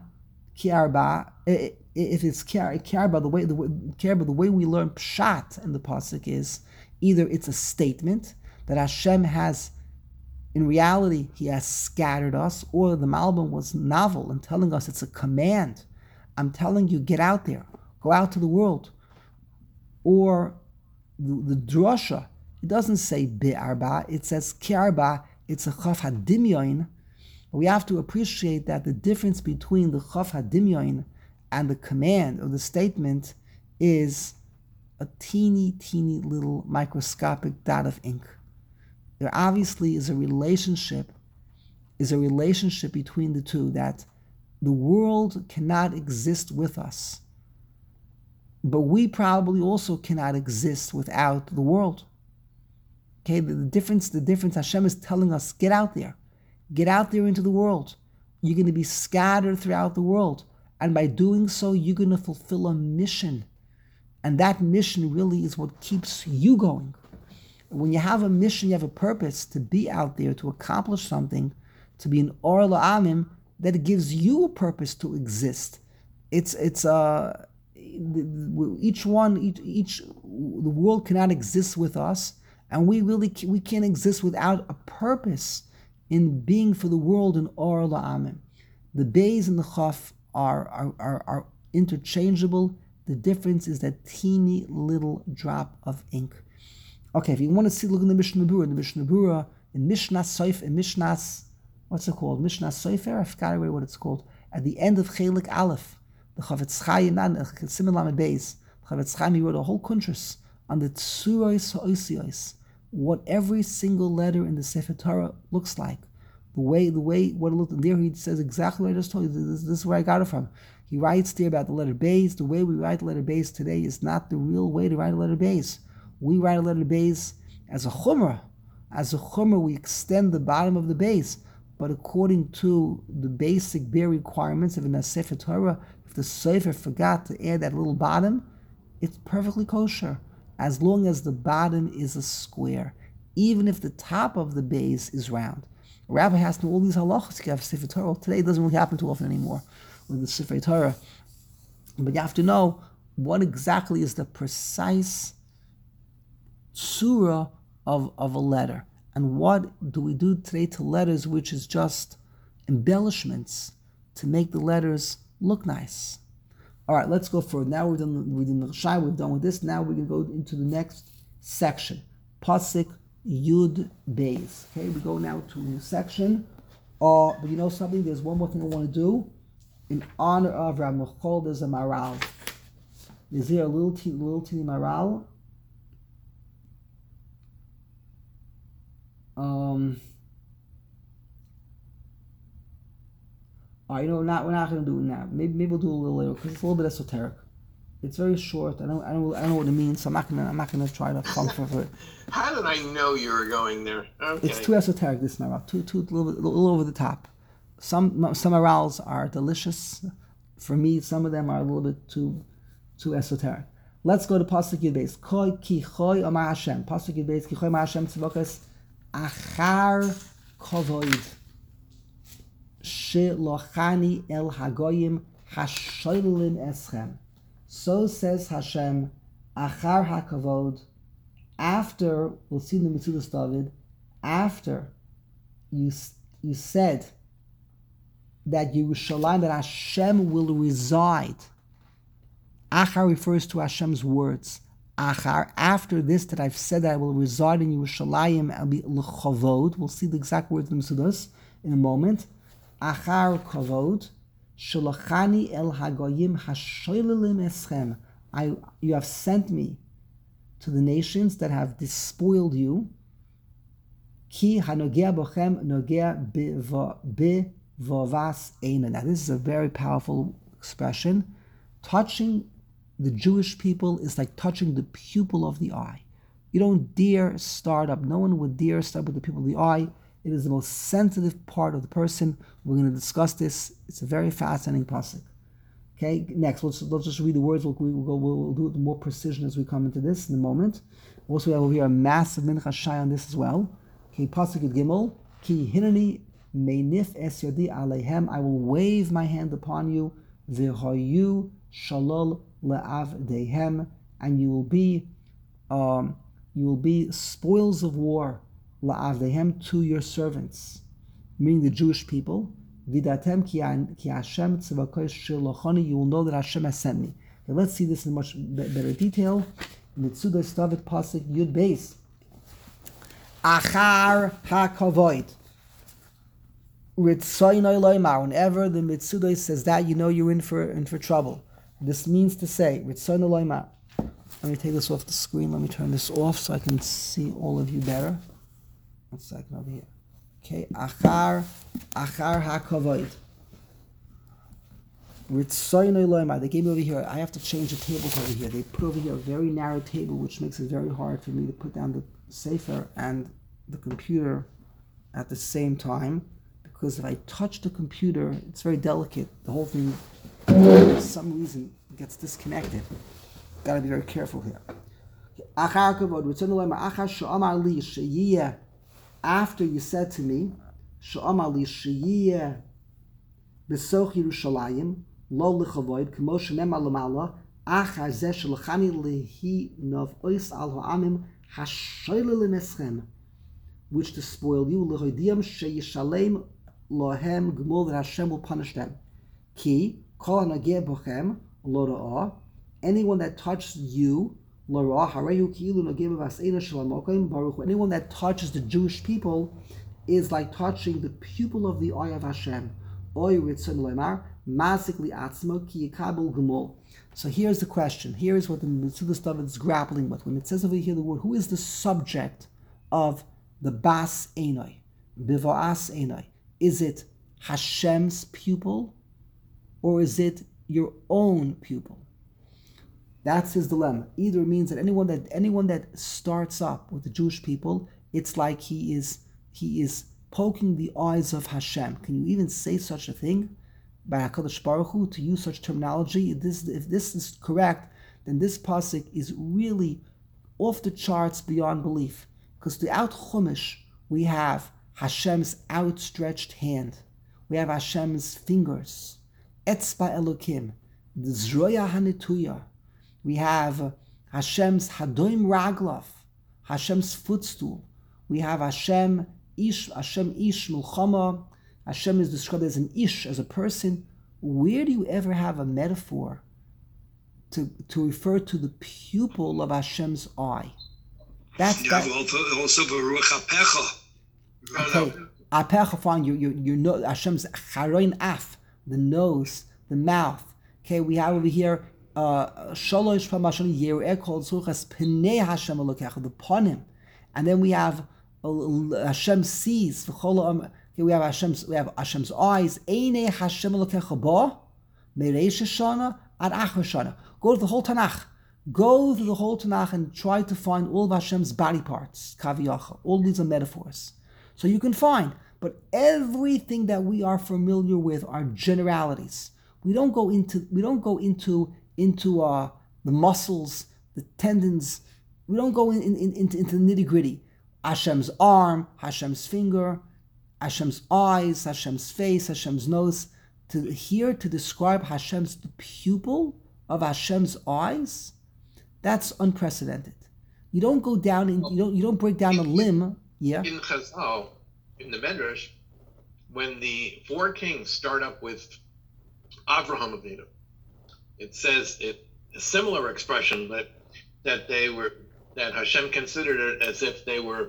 if it's ke'arba, the way we learn pshat in the pasuk is either it's a statement that Hashem has, in reality, He has scattered us, or the Malbim was novel in telling us it's a command. I'm telling you, get out there, go out to the world. Or the drasha, it doesn't say be'arba, it says ke'arba, it's a chaf hadimyon. We have to appreciate that the difference between the chaf hadimyon and the command or the statement is a teeny little microscopic dot of ink. There obviously is a relationship between the two, that the world cannot exist with us, but we probably also cannot exist without the world. Okay, the difference, Hashem is telling us, get out there into the world. You're going to be scattered throughout the world. And by doing so, you're going to fulfill a mission. And that mission really is what keeps you going. When you have a mission, you have a purpose to be out there, to accomplish something, to be an or la'amim, that gives you a purpose to exist. The world cannot exist with us, and we can't exist without a purpose in being for the world an or la'amim. The beis and the chaf are interchangeable. The difference is that teeny little drop of ink. Okay, if you want to see, look in the Mishnah Berurah, in Mishnah Sofer, what's it called? Mishnah Sofer? I forgot already what it's called. At the end of Chelik Aleph, the Chavetz Chaim, Siman Lamed Beis, Chavetz Chaim, he wrote a whole kuntrus on the Tsuros Ha'osiyos, what every single letter in the Sefer Torah looks like. The way what it looked, and there he says exactly what I just told you. This is where I got it from. He writes there about the letter Beis. The way we write the letter Beis today is not the real way to write a letter Beis. We write a letter Beis as a chumrah. As a chumrah, we extend the bottom of the Beis. But according to the basic bare requirements of a Sefer Torah, if the Sefer forgot to add that little bottom, it's perfectly kosher, as long as the bottom is a square, even if the top of the Beis is round. A rabbi has to know all these halachas. You have Sefer Torah. Today it doesn't really happen too often anymore with the Sefer Torah. But you have to know what exactly is the precise surah of a letter. And what do we do today to letters which is just embellishments to make the letters look nice? All right, let's go forward. Now we've done the Rishai, we've done with this. Now we're going to go into the next section. Pasuk Yud Beis. Okay, we go now to a new section. But you know something? There's one more thing I want to do. In honor of Rav Michal, there's a maral. Is there a little teeny maral? You know, we're not going to do it now. Maybe we'll do it a little later because it's a little bit esoteric. It's very short. I don't know what it means, so I'm not gonna try to come for it. How did I know you were going there? Okay. It's too esoteric, this maral. Too a little over the top. Some marals are delicious. For me, some of them are a little bit too esoteric. Let's go to Pasuk Yud Beis. Koi ki choy amar Hashem. Pasuk Yud Beis ki choy amar Hashem tzivokes achar kovoid shelochani el hagoyim hashoilim eschem. So says Hashem, achar hakavod, after, we'll see in the Metzudas David, after you said that Yerushalayim, that Hashem will reside. Achar refers to Hashem's words. After this, that I've said that I will reside in Yerushalayim, I'll be l'chavod. We'll see the exact words in the Mesudos in a moment. Achar kavod, shalachani el hagoyim hashoylelim eschem. You have sent me to the nations that have despoiled you. Ki hanogea bochem nogea bevavas eina. Now this is a very powerful expression. Touching the Jewish people is like touching the pupil of the eye. You don't dare start up. No one would dare start with the pupil of the eye. It is the most sensitive part of the person. We're going to discuss this. It's a very fascinating pasuk. Okay, next, let's just read the words. We'll do it with more precision as we come into this in a moment. Also, we have over here a massive mincha shai on this as well. Okay, pasuk Yud Gimel. Ki hinani meinif es yodi aleihem. I will wave my hand upon you. V'hoyu shalol le'avdehem, and you will be spoils of war le'avdehem, to your servants, meaning the Jewish people. Vidatem ki Hashem tzvakosh shilachani. You will know that Hashem has sent me. Okay, let's see this in much better detail. Mitzudas David pasuk Yud Beis. Achar hakavoid. Ritzoynoi loymar. Whenever the Mitzudas says that, you know you're in for trouble. This means to say, Ritzoynoi loymar. Let me take this off the screen. Let me turn this off so I can see all of you better. 1 second over here. Okay, achar hakavoid. Ritzoynoi loymar. They gave me over here. I have to change the tables over here. They put over here a very narrow table, which makes it very hard for me to put down the sefer and the computer at the same time. Because if I touch the computer, it's very delicate. The whole thing, for some reason, gets disconnected. Got to be very careful here. After you said to me, B'soch Yerushalayim, lo l'chavoid, k'mo shenemar l'mala, achar zeh shelachani lehi nov ois al ha'amim hashoyle l'neschem, which despoiled you, l'hoidiyam sheyishalem lohem gmul, that Hashem will punish them. Ki kol hanageh bochem lo ra'ah, anyone that touches you, lo ra'ah harehu ki'ilu nogeh b'vaseina shalamokim baruch. Anyone that touches the Jewish people is like touching the pupil of the eye of Hashem. Oy ritzon loymar masikli atzmo ki yikabel gmul. So here's the question. Here's what the Mitzudas David is grappling with. When it says over here the word, who is the subject of the bas einoi, biva'as einoi? Is it Hashem's pupil, or is it your own pupil? That's his dilemma. Either it means that anyone that starts up with the Jewish people, it's like he is poking the eyes of Hashem. Can you even say such a thing by HaKadosh Baruch Hu, to use such terminology? If this is correct, then this pasuk is really off the charts beyond belief. Because throughout Chumash we have Hashem's outstretched hand. We have Hashem's fingers. Etzba Elokim. The Zroya Hanituya. We have Hashem's Hadoim Raglav. Hashem's footstool. We have Hashem Ish Mulchama. Hashem is described as an Ish, as a person. Where do you ever have a metaphor to refer to the pupil of Hashem's eye? That's that. Also Baruch Apecha. Okay, Apecha, fine. You know Hashem's Charoin Af, the nose, the mouth. Okay, we have over here Shalosh Pamashon Yereh called Suchas Pnei Hashem Elokecha, the Panim, and then we have Hashem sees. Okay, we have Hashem's eyes. Einei Hashem Elokecha ba Mereish Shana ad Achar Shana. Go to the whole Tanakh. Go through the whole Tanakh and try to find all of Hashem's body parts. Kaviyacha. All these are metaphors. So you can find, but everything that we are familiar with are generalities. We don't go into the muscles, the tendons. We don't go into the nitty gritty. Hashem's arm, Hashem's finger, Hashem's eyes, Hashem's face, Hashem's nose. To describe Hashem's the pupil of Hashem's eyes, that's unprecedented. You don't go down and you don't break down a limb. Yeah. In Chazal, in the Medrash, when the 4 kings start up with Avraham Avinu, it says a similar expression that that Hashem considered it as if they were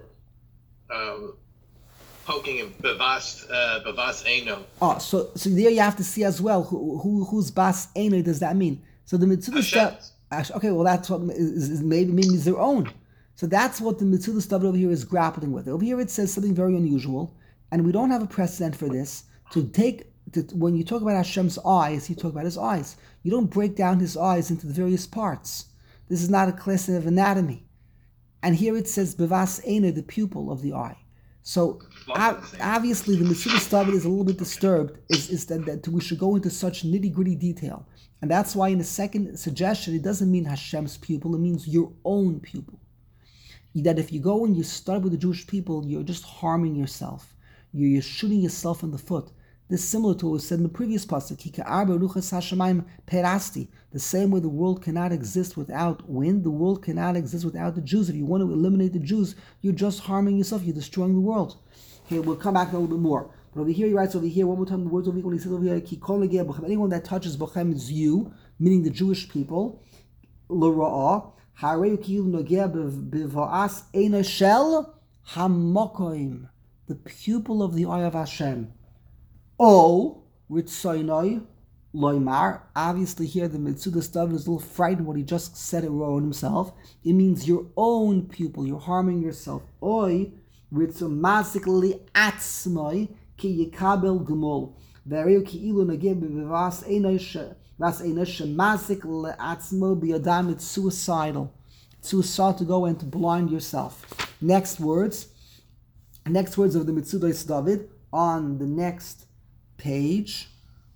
poking him bavas eno. Oh, so there you have to see as well whose bas eno does that mean? So the Metzudas stuff. Okay, well that's what is maybe means their own. So that's what the Metzudas stuff over here is grappling with. Over here it says something very unusual, and we don't have a precedent for this. When you talk about Hashem's eyes, you talk about his eyes. You don't break down his eyes into the various parts. This is not a class of anatomy. And here it says bevas ena, the pupil of the eye. So obviously the Metzudas David is a little bit disturbed, is that we should go into such nitty-gritty detail. And that's why in the second suggestion, it doesn't mean Hashem's pupil, it means your own pupil. That if you go and you start with the Jewish people, you're just harming yourself. You're shooting yourself in the foot. This is similar to what was said in the previous pasuk, the same way the world cannot exist without wind, the world cannot exist without the Jews. If you want to eliminate the Jews, you're just harming yourself, you're destroying the world. Okay, we'll come back a little bit more. But over here, he writes over here, one more time the words over here, when he says over here, anyone that touches Bochem is you, meaning the Jewish people, l'ra'ah, the pupil of the eye of Hashem. Oh, Ritzainoi Loimar. Obviously, here the Metzudas David is a little frightened what he just said it wrong himself. It means your own pupil. You're harming yourself. Oi, Ritzomazikli Atzmoi Ki Yikabel Gumul. Verio Ki Ilu Nagib Bivas Enosh Shemazik Atzmo Biodam. It's suicidal. It's suicidal to go and to blind yourself. Next words of the Metzudas David on the next page,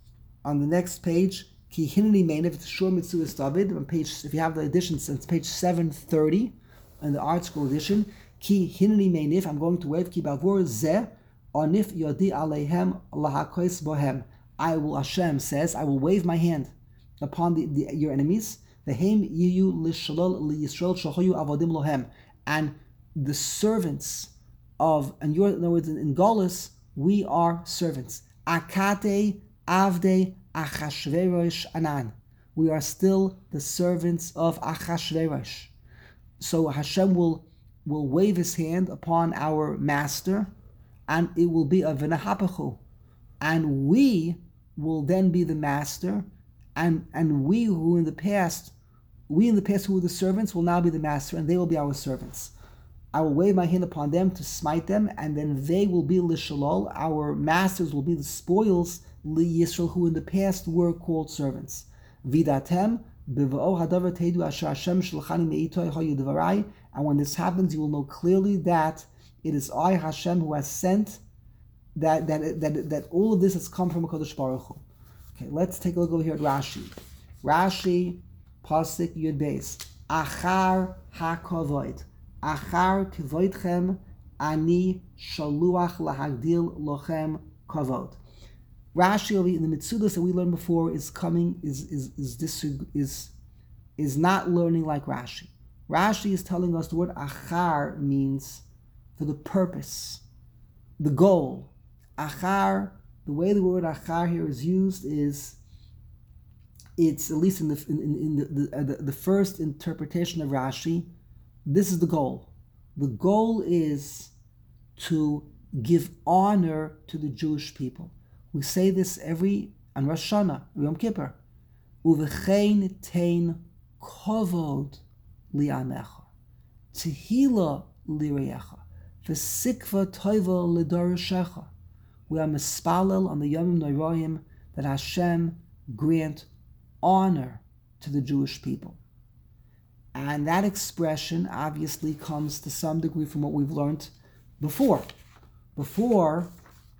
Ki Hineni Meinav, it's Shur Metzudas David, on page, if you have the edition, it's page 730, in the Art School edition, Ki Hineni Meinav, I'm going to wave, Ki Bavur Zeh, Onif Yodi Aleihem Lahakois Bohem. Hashem says, I will wave my hand upon your enemies, Vehem Yiyu Lishalol Liyisrael Shahoyu Avodim Lohem, and the servants of, and in other words, in Golis, we are servants. Akate Avde Achashverosh Anan. We are still the servants of Achashverosh. So Hashem will wave his hand upon our master, and it will be a v'nahapachu. And we will then be the master, and we in the past who were the servants will now be the master, and they will be our servants. I will wave my hand upon them to smite them, and then they will be lishalol. Our masters will be the spoils li Yisrael, who in the past were called servants. Vidatem b'va'o hadavar teidu asher Hashem shalchani me'itoy hayu dvarai. And when this happens, you will know clearly that it is I, Hashem, who has sent that all of this has come from HaKadosh Baruch Hu. Okay, let's take a look over here at Rashi. Rashi, pasuk Yud Beis. Achar hakavoid. Achar kivoidchem ani shaluach lahagdil lochem kavod. Rashi in the Metzudas that we learned before is not learning like Rashi. Rashi is telling us the word achar means for the purpose, the goal. Achar, the way the word achar here is used is, it's at least in the first interpretation of Rashi, this is the goal. The goal is to give honor to the Jewish people. We say this on Rosh Hashanah, Yom Kippur. Uvechein tein kovod li'amecha, tehila li'reyecha, v'sikva toiva l'doroshecha. We are mispalel on the Yomim Noraim that Hashem grant honor to the Jewish people. And that expression obviously comes to some degree from what we've learned before. Before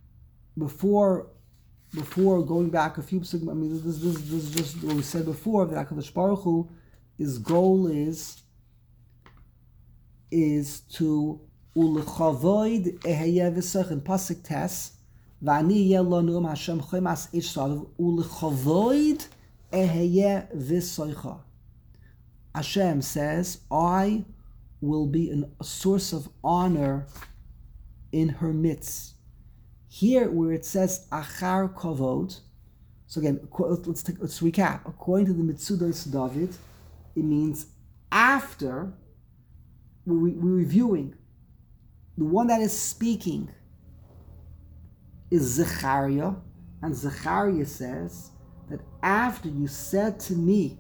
going back a few, this is just what we said before, that HaKadosh Baruch Hu, his goal is to u'lechavoid eheyeh v'sech in pasuk tes v'ani yeh lo nu'um Hashem chomas ish salav u'lechavoid eheyeh v'soicha. Hashem says, I will be a source of honor in her midst. Here, where it says achar kovod, so again, let's recap. According to the Metzudas David, it means after, we're reviewing, the one that is speaking is Zechariah, and Zechariah says that after you said to me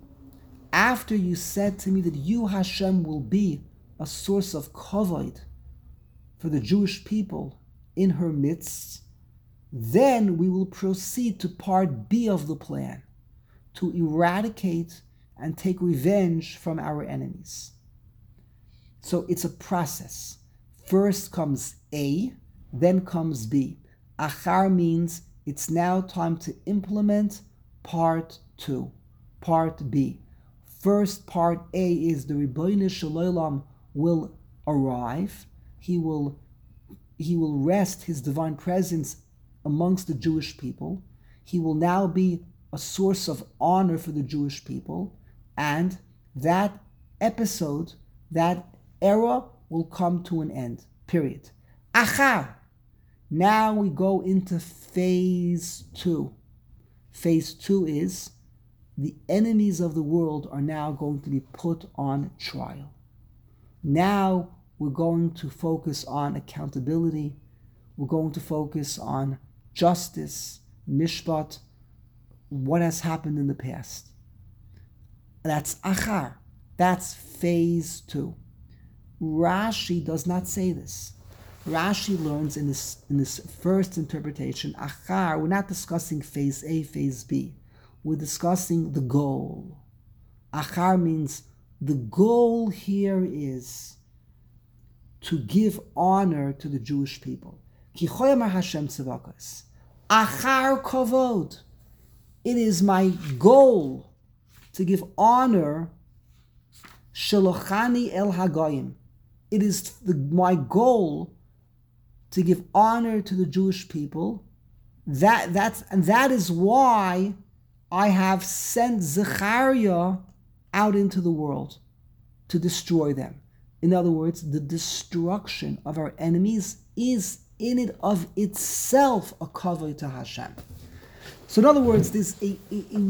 that you, Hashem, will be a source of kavod for the Jewish people in her midst, then we will proceed to part B of the plan, to eradicate and take revenge from our enemies. So it's a process. First comes A, then comes B. Achar means it's now time to implement part 2, part B. First part A is the Ribono Shel Olam will arrive. He will rest his divine presence amongst the Jewish people. He will now be a source of honor for the Jewish people, and that episode, that era will come to an end, period. Achar. Now we go into phase 2. Phase 2 is the enemies of the world are now going to be put on trial. Now we're going to focus on accountability. We're going to focus on justice, mishpat, what has happened in the past. That's achar. That's phase 2. Rashi does not say this. Rashi learns in this first interpretation, achar, we're not discussing phase A, phase B. We're discussing the goal. Achar means the goal here is to give honor to the Jewish people. Ki choyamar Hashem tzavakas. Achar kavod. It is my goal to give honor. Shelochani el hagoyim. It is my goal to give honor to the Jewish people. That is why I have sent Zechariah out into the world to destroy them. In other words, the destruction of our enemies is in it of itself a kavod to Hashem. So in other words, there's a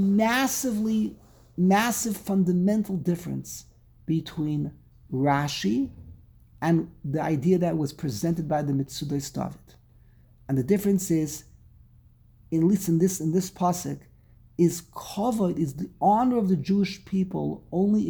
massive fundamental difference between Rashi and the idea that was presented by the Metzudos David. And the difference is, at least in this pasuk, is kavod, is the honor of the Jewish people only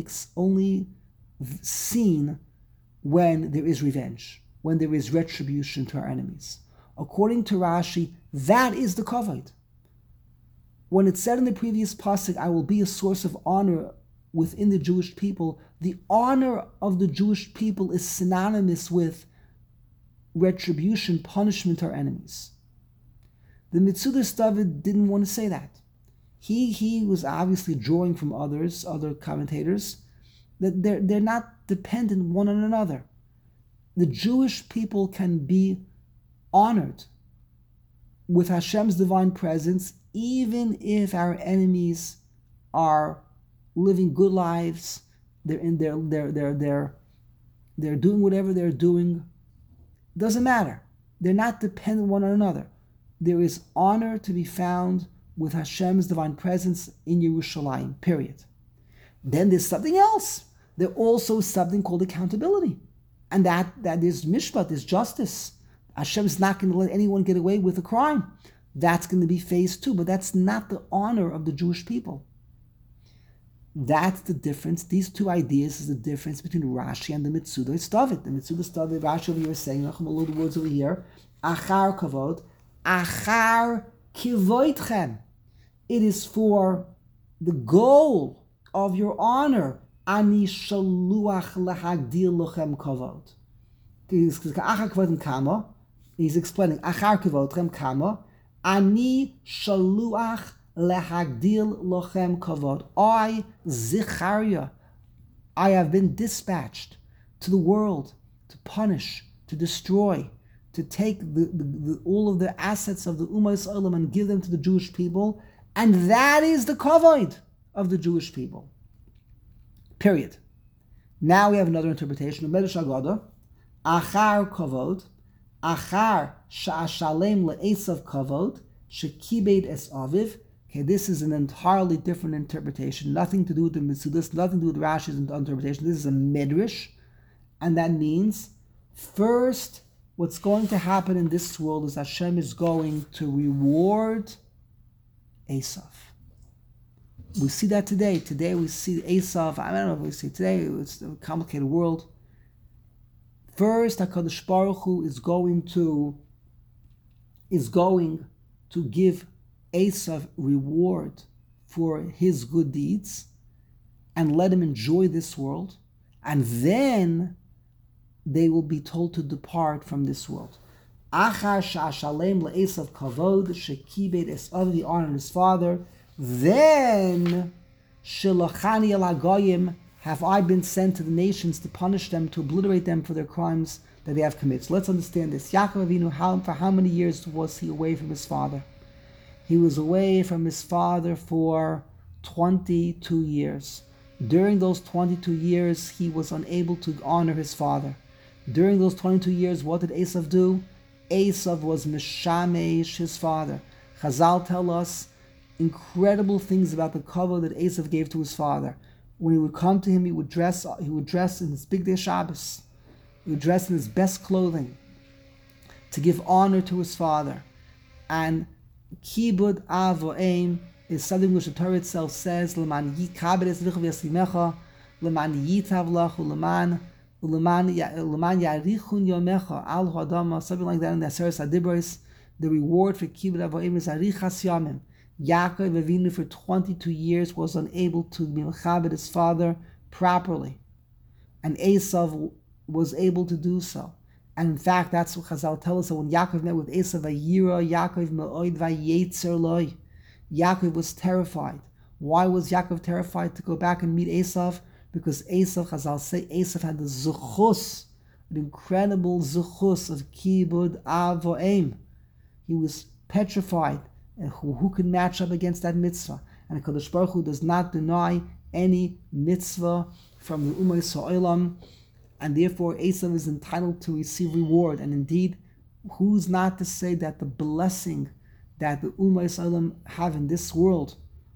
seen when there is revenge, when there is retribution to our enemies. According to Rashi, that is the kavod. When it said in the previous pasuk, I will be a source of honor within the Jewish people, the honor of the Jewish people is synonymous with retribution, punishment to our enemies. The Metzudos David didn't want to say that. He was obviously drawing from other commentators, that they're not dependent one on another. The Jewish people can be honored with Hashem's divine presence, even if our enemies are living good lives. They're doing whatever they're doing. Doesn't matter. They're not dependent one on another. There is honor to be found with Hashem's divine presence in Yerushalayim, period. Then there's something else. There's also something called accountability. And that is mishpat, is justice. Hashem's not going to let anyone get away with a crime. That's going to be phase 2, but that's not the honor of the Jewish people. That's the difference. These two ideas is the difference between Rashi and the Metzudos David. The Metzudos David, Rashi over here is saying, the words over here, achar kavod, achar kivoitchem. It is for the goal of your honor. Ani shaluach lahagdil lochem kavod. He's explaining, achar kivoitchem kama, ani shaluach lehagdil lochem kavod. I, Zechariah, I have been dispatched to the world to punish, to destroy, to take all of the assets of the Ummah Olam and give them to the Jewish people, and that is the kavod of the Jewish people. Period. Now we have another interpretation of Medrash Agada. Achar kavod, achar sha'ashalem le'esav kavod, shekibed es aviv, Okay, this is an entirely different interpretation, nothing to do with the Mitzudas, nothing to do with Rashi's interpretation. This is a Midrash, and that means, first, what's going to happen in this world is Hashem is going to reward Esav. We see that today. Today we see Esav. I don't know if we see today. It's a complicated world. First, HaKadosh Baruch Hu is going to give Esav reward for his good deeds and let him enjoy this world, and then they will be told to depart from this world. Achar sha'ashalem le'esav kavod shekibed Esav, he honored his father. Then shilachani el hagoyim, have I been sent to the nations to punish them, to obliterate them for their crimes that they have committed. So let's understand this. Yaakov Avinu, for how many years was he away from his father? He was away from his father for 22 years. During those 22 years, he was unable to honor his father. During those 22 years, what did Esav do? Esav was mishamesh his father. Chazal tell us incredible things about the kavod that Esav gave to his father. When he would come to him, he would dress in his big day Shabbos. He would dress in his best clothing to give honor to his father. And kibud av v'eim is something which the Torah itself says, L'man yikabed es licha v'yasimecha, L'man yitav lach, L'man yarichun yomecha, al hodama, something like that in the Aseres HaDibros. The reward for kibud av v'eim is arichas yamim. Yaakov Avinu for 22 years was unable to be mechabed his father properly, and Esav was able to do so. And in fact, that's what Chazal tell us, that when Yaakov met with Esav, Vayira Yaakov me'od vayetzer loy. Yaakov was terrified. Why was Yaakov terrified to go back and meet Esav? Because Esav, Chazal say, Esav had the zuchus, an incredible zuchus of kibud av v'eim. He was petrified. And who can match up against that mitzvah? And HaKadosh Baruch Hu does not deny any mitzvah from the Ummah Yisraelim, and therefore Esav is entitled to receive reward. And indeed, who's not to say that the blessing that the Ummah Yisraelim have in this world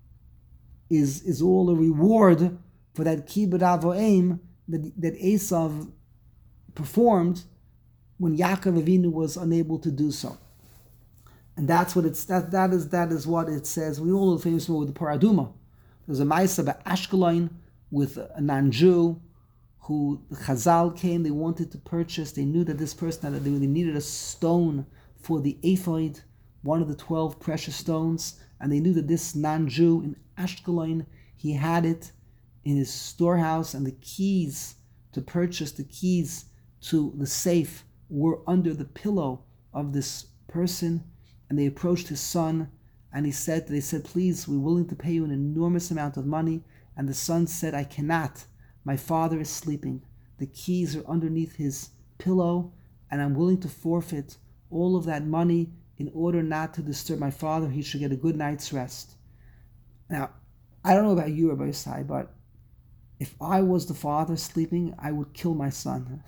is all a reward for that kibud av v'eim that Esav performed when Yaakov Avinu was unable to do so. And that's what that is what it says. We all know the famous movie with the Paraduma. There's a Ma'aseh by Ashkelon with a non-Jew who the Chazal came. They wanted to purchase. They knew that this person they needed a stone for the ephod, one of the 12 precious stones, and they knew that this non-Jew in Ashkelon, he had it in his storehouse, and the keys to purchase the keys to the safe were under the pillow of this person. And they approached his son, and they said, please, we're willing to pay you an enormous amount of money. And the son said, I cannot. My father is sleeping. The keys are underneath his pillow, and I'm willing to forfeit all of that money in order not to disturb my father. He should get a good night's rest. Now, I don't know about you, Rabbi Yisai, but if I was the father sleeping, I would kill my son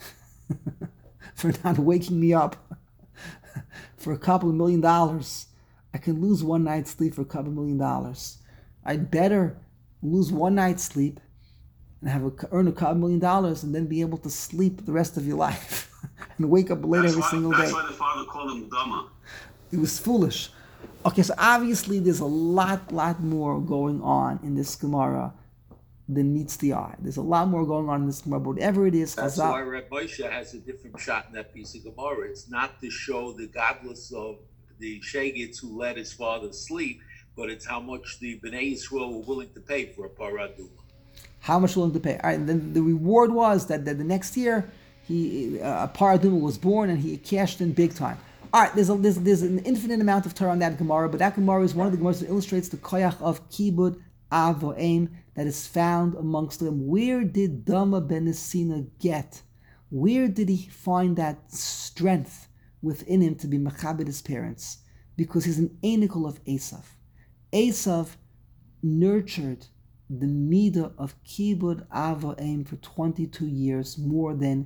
for not waking me up. For a couple of $1 million, I can lose one night's sleep for a couple of $1 million. I'd better lose one night's sleep and earn a couple $1 million and then be able to sleep the rest of your life and wake up late every single day. That's why the father called him Dama. It was foolish. Okay, so obviously there's a lot more going on in this Gemara than meets the eye. There's a lot more going on in this Gemara, but whatever it is, that's why Reb Moshe has a different shot in that piece of Gemara. It's not to show the godless of the Shegitz who let his father sleep, but it's how much the Bnei Yisrael were willing to pay for a Paraduma. How much willing to pay? All right, and then the reward was that the next year a Paraduma was born and he cashed in big time. All right, there's an infinite amount of Torah on that Gemara, but that Gemara is one of the Gemaras that illustrates the koyach of kibud av v'eim that is found amongst them. Where did Dama ben Nesina get? Where did he find that strength within him to be mechabed his parents? Because he's an anikel of Esav. Esav nurtured the midah of kibud av v'eim for 22 years, more than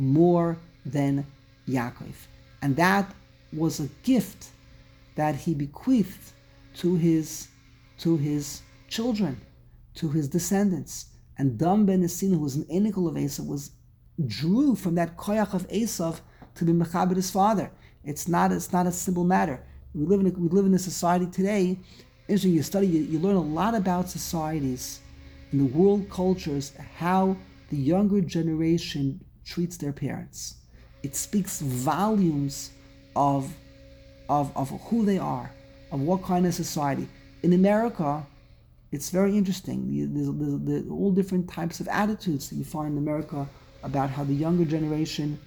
Yaakov. And that was a gift that he bequeathed to his to his children, to his descendants. And Dam ben Nesin, who was an enikol of Esav, drew from that koyach of Esav to be mechabed his father. It's not a simple matter. We live in a society today. Interesting, you study, you learn a lot about societies in the world cultures, how the younger generation treats their parents. It speaks volumes of who they are, of what kind of society. In America, it's very interesting. There's all different types of attitudes that you find in America about how the younger generation,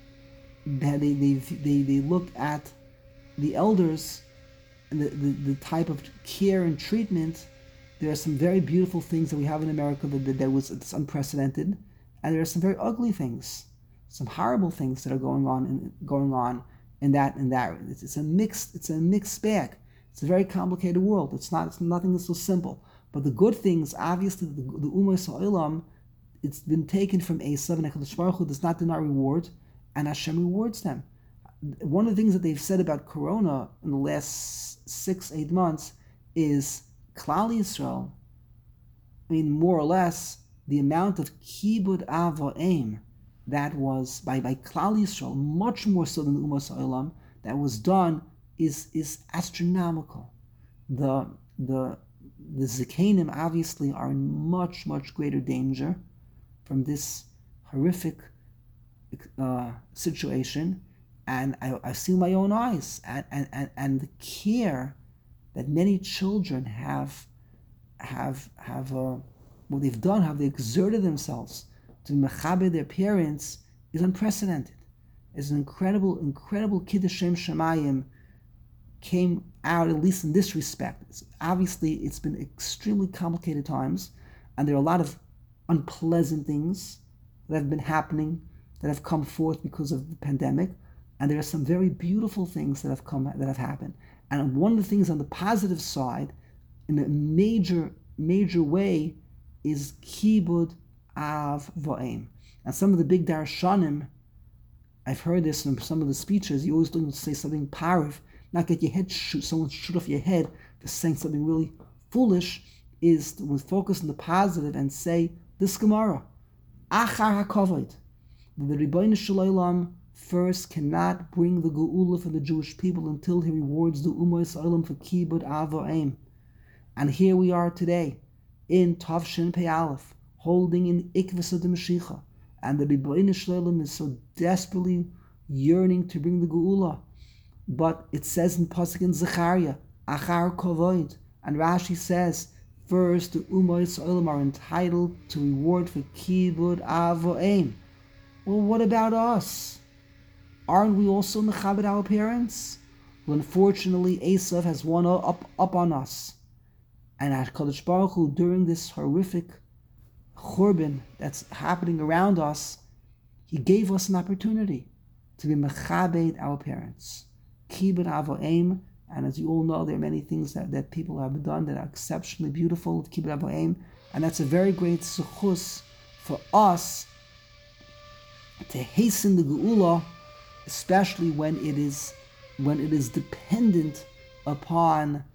they look at the elders and the type of care and treatment. There are some very beautiful things that we have in America it's unprecedented, and there are some very ugly things, some horrible things that are going on in that. It's a mixed bag. It's a very complicated world. Nothing that's so simple. But the good things, obviously, the Ummah Ha'olam, it's been taken from Esav, and HaKadosh Baruch Hu does not deny reward, and Hashem rewards them. One of the things that they've said about Corona in the last 6-8 months is Klal Yisrael, more or less, the amount of Kibud Av Va'em that was by Klal Yisrael, much more so than the Ummah Ha'olam, that was done is astronomical. The Zikanim obviously are in much, much greater danger from this horrific situation, and I've seen my own eyes, and the care that many children have what they've done, how they exerted themselves to mechaber their parents is unprecedented. It's an incredible Kiddush Shem Shemayim came out, at least in this respect. Obviously, it's been extremely complicated times, and there are a lot of unpleasant things that have been happening, that have come forth because of the pandemic, and there are some very beautiful things that have happened. And one of the things on the positive side, in a major way, is Kibud Av Va'em. And some of the big darshanim, I've heard this from some of the speeches, you always looking to say something parv, not get your head someone shoot off your head for saying something really foolish, is to focus on the positive and say this Gemara, Achar HaKavod, the Rebbeinu Shel Olam first cannot bring the Geula for the Jewish people until he rewards the Ummah Ha'olam for Kibud Av Va'em. And here we are today in Tavshin Pei Aleph, holding in Ikvus of the Mashiach, and the Rebbeinu Shel Olam is so desperately yearning to bring the Geula. But it says in Pasuk in Zechariah, Achar Kavod, and Rashi says, first the Ummah Ha'olam are entitled to reward for Kibud Av Va'em. Well, what about us? Aren't we also mechabed our parents? Well, unfortunately, Esav has won up on us. And HaKadosh Baruch Hu, during this horrific churban that's happening around us, he gave us an opportunity to be mechabed our parents. Kibud Av Va'em, and as you all know, there are many things that people have done that are exceptionally beautiful with Kibud Av Va'em, and that's a very great zechus for us to hasten the Geula, especially when it is dependent upon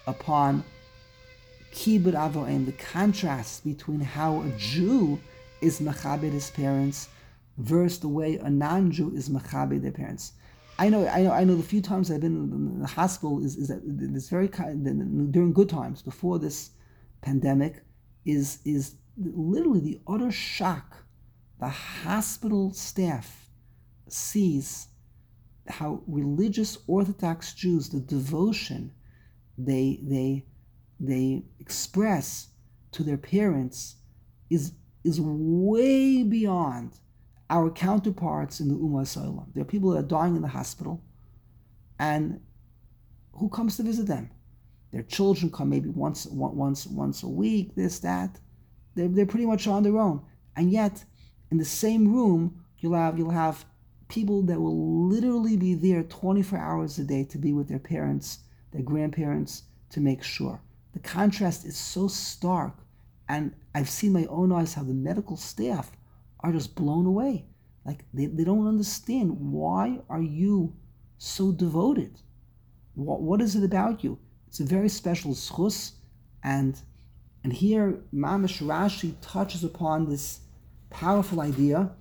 Kibud Av Va'em, the contrast between how a Jew is mechabed his parents versus the way a non-Jew is mechabed their parents. I know. The few times I've been in the hospital is that it's very during good times before this pandemic is literally the utter shock. The hospital staff sees how religious Orthodox Jews, the devotion they express to their parents is way beyond our counterparts in the Ummah Ha'olam. There are people that are dying in the hospital, and who comes to visit them? Their children come maybe once a week, this, that. They're pretty much on their own. And yet, in the same room, you'll have people that will literally be there 24 hours a day to be with their parents, their grandparents, to make sure. The contrast is so stark, and I've seen my own eyes how the medical staff are just blown away. Like they don't understand, why are you so devoted? What is it about you? It's a very special zchus, And here Mamash Rashi touches upon this powerful idea.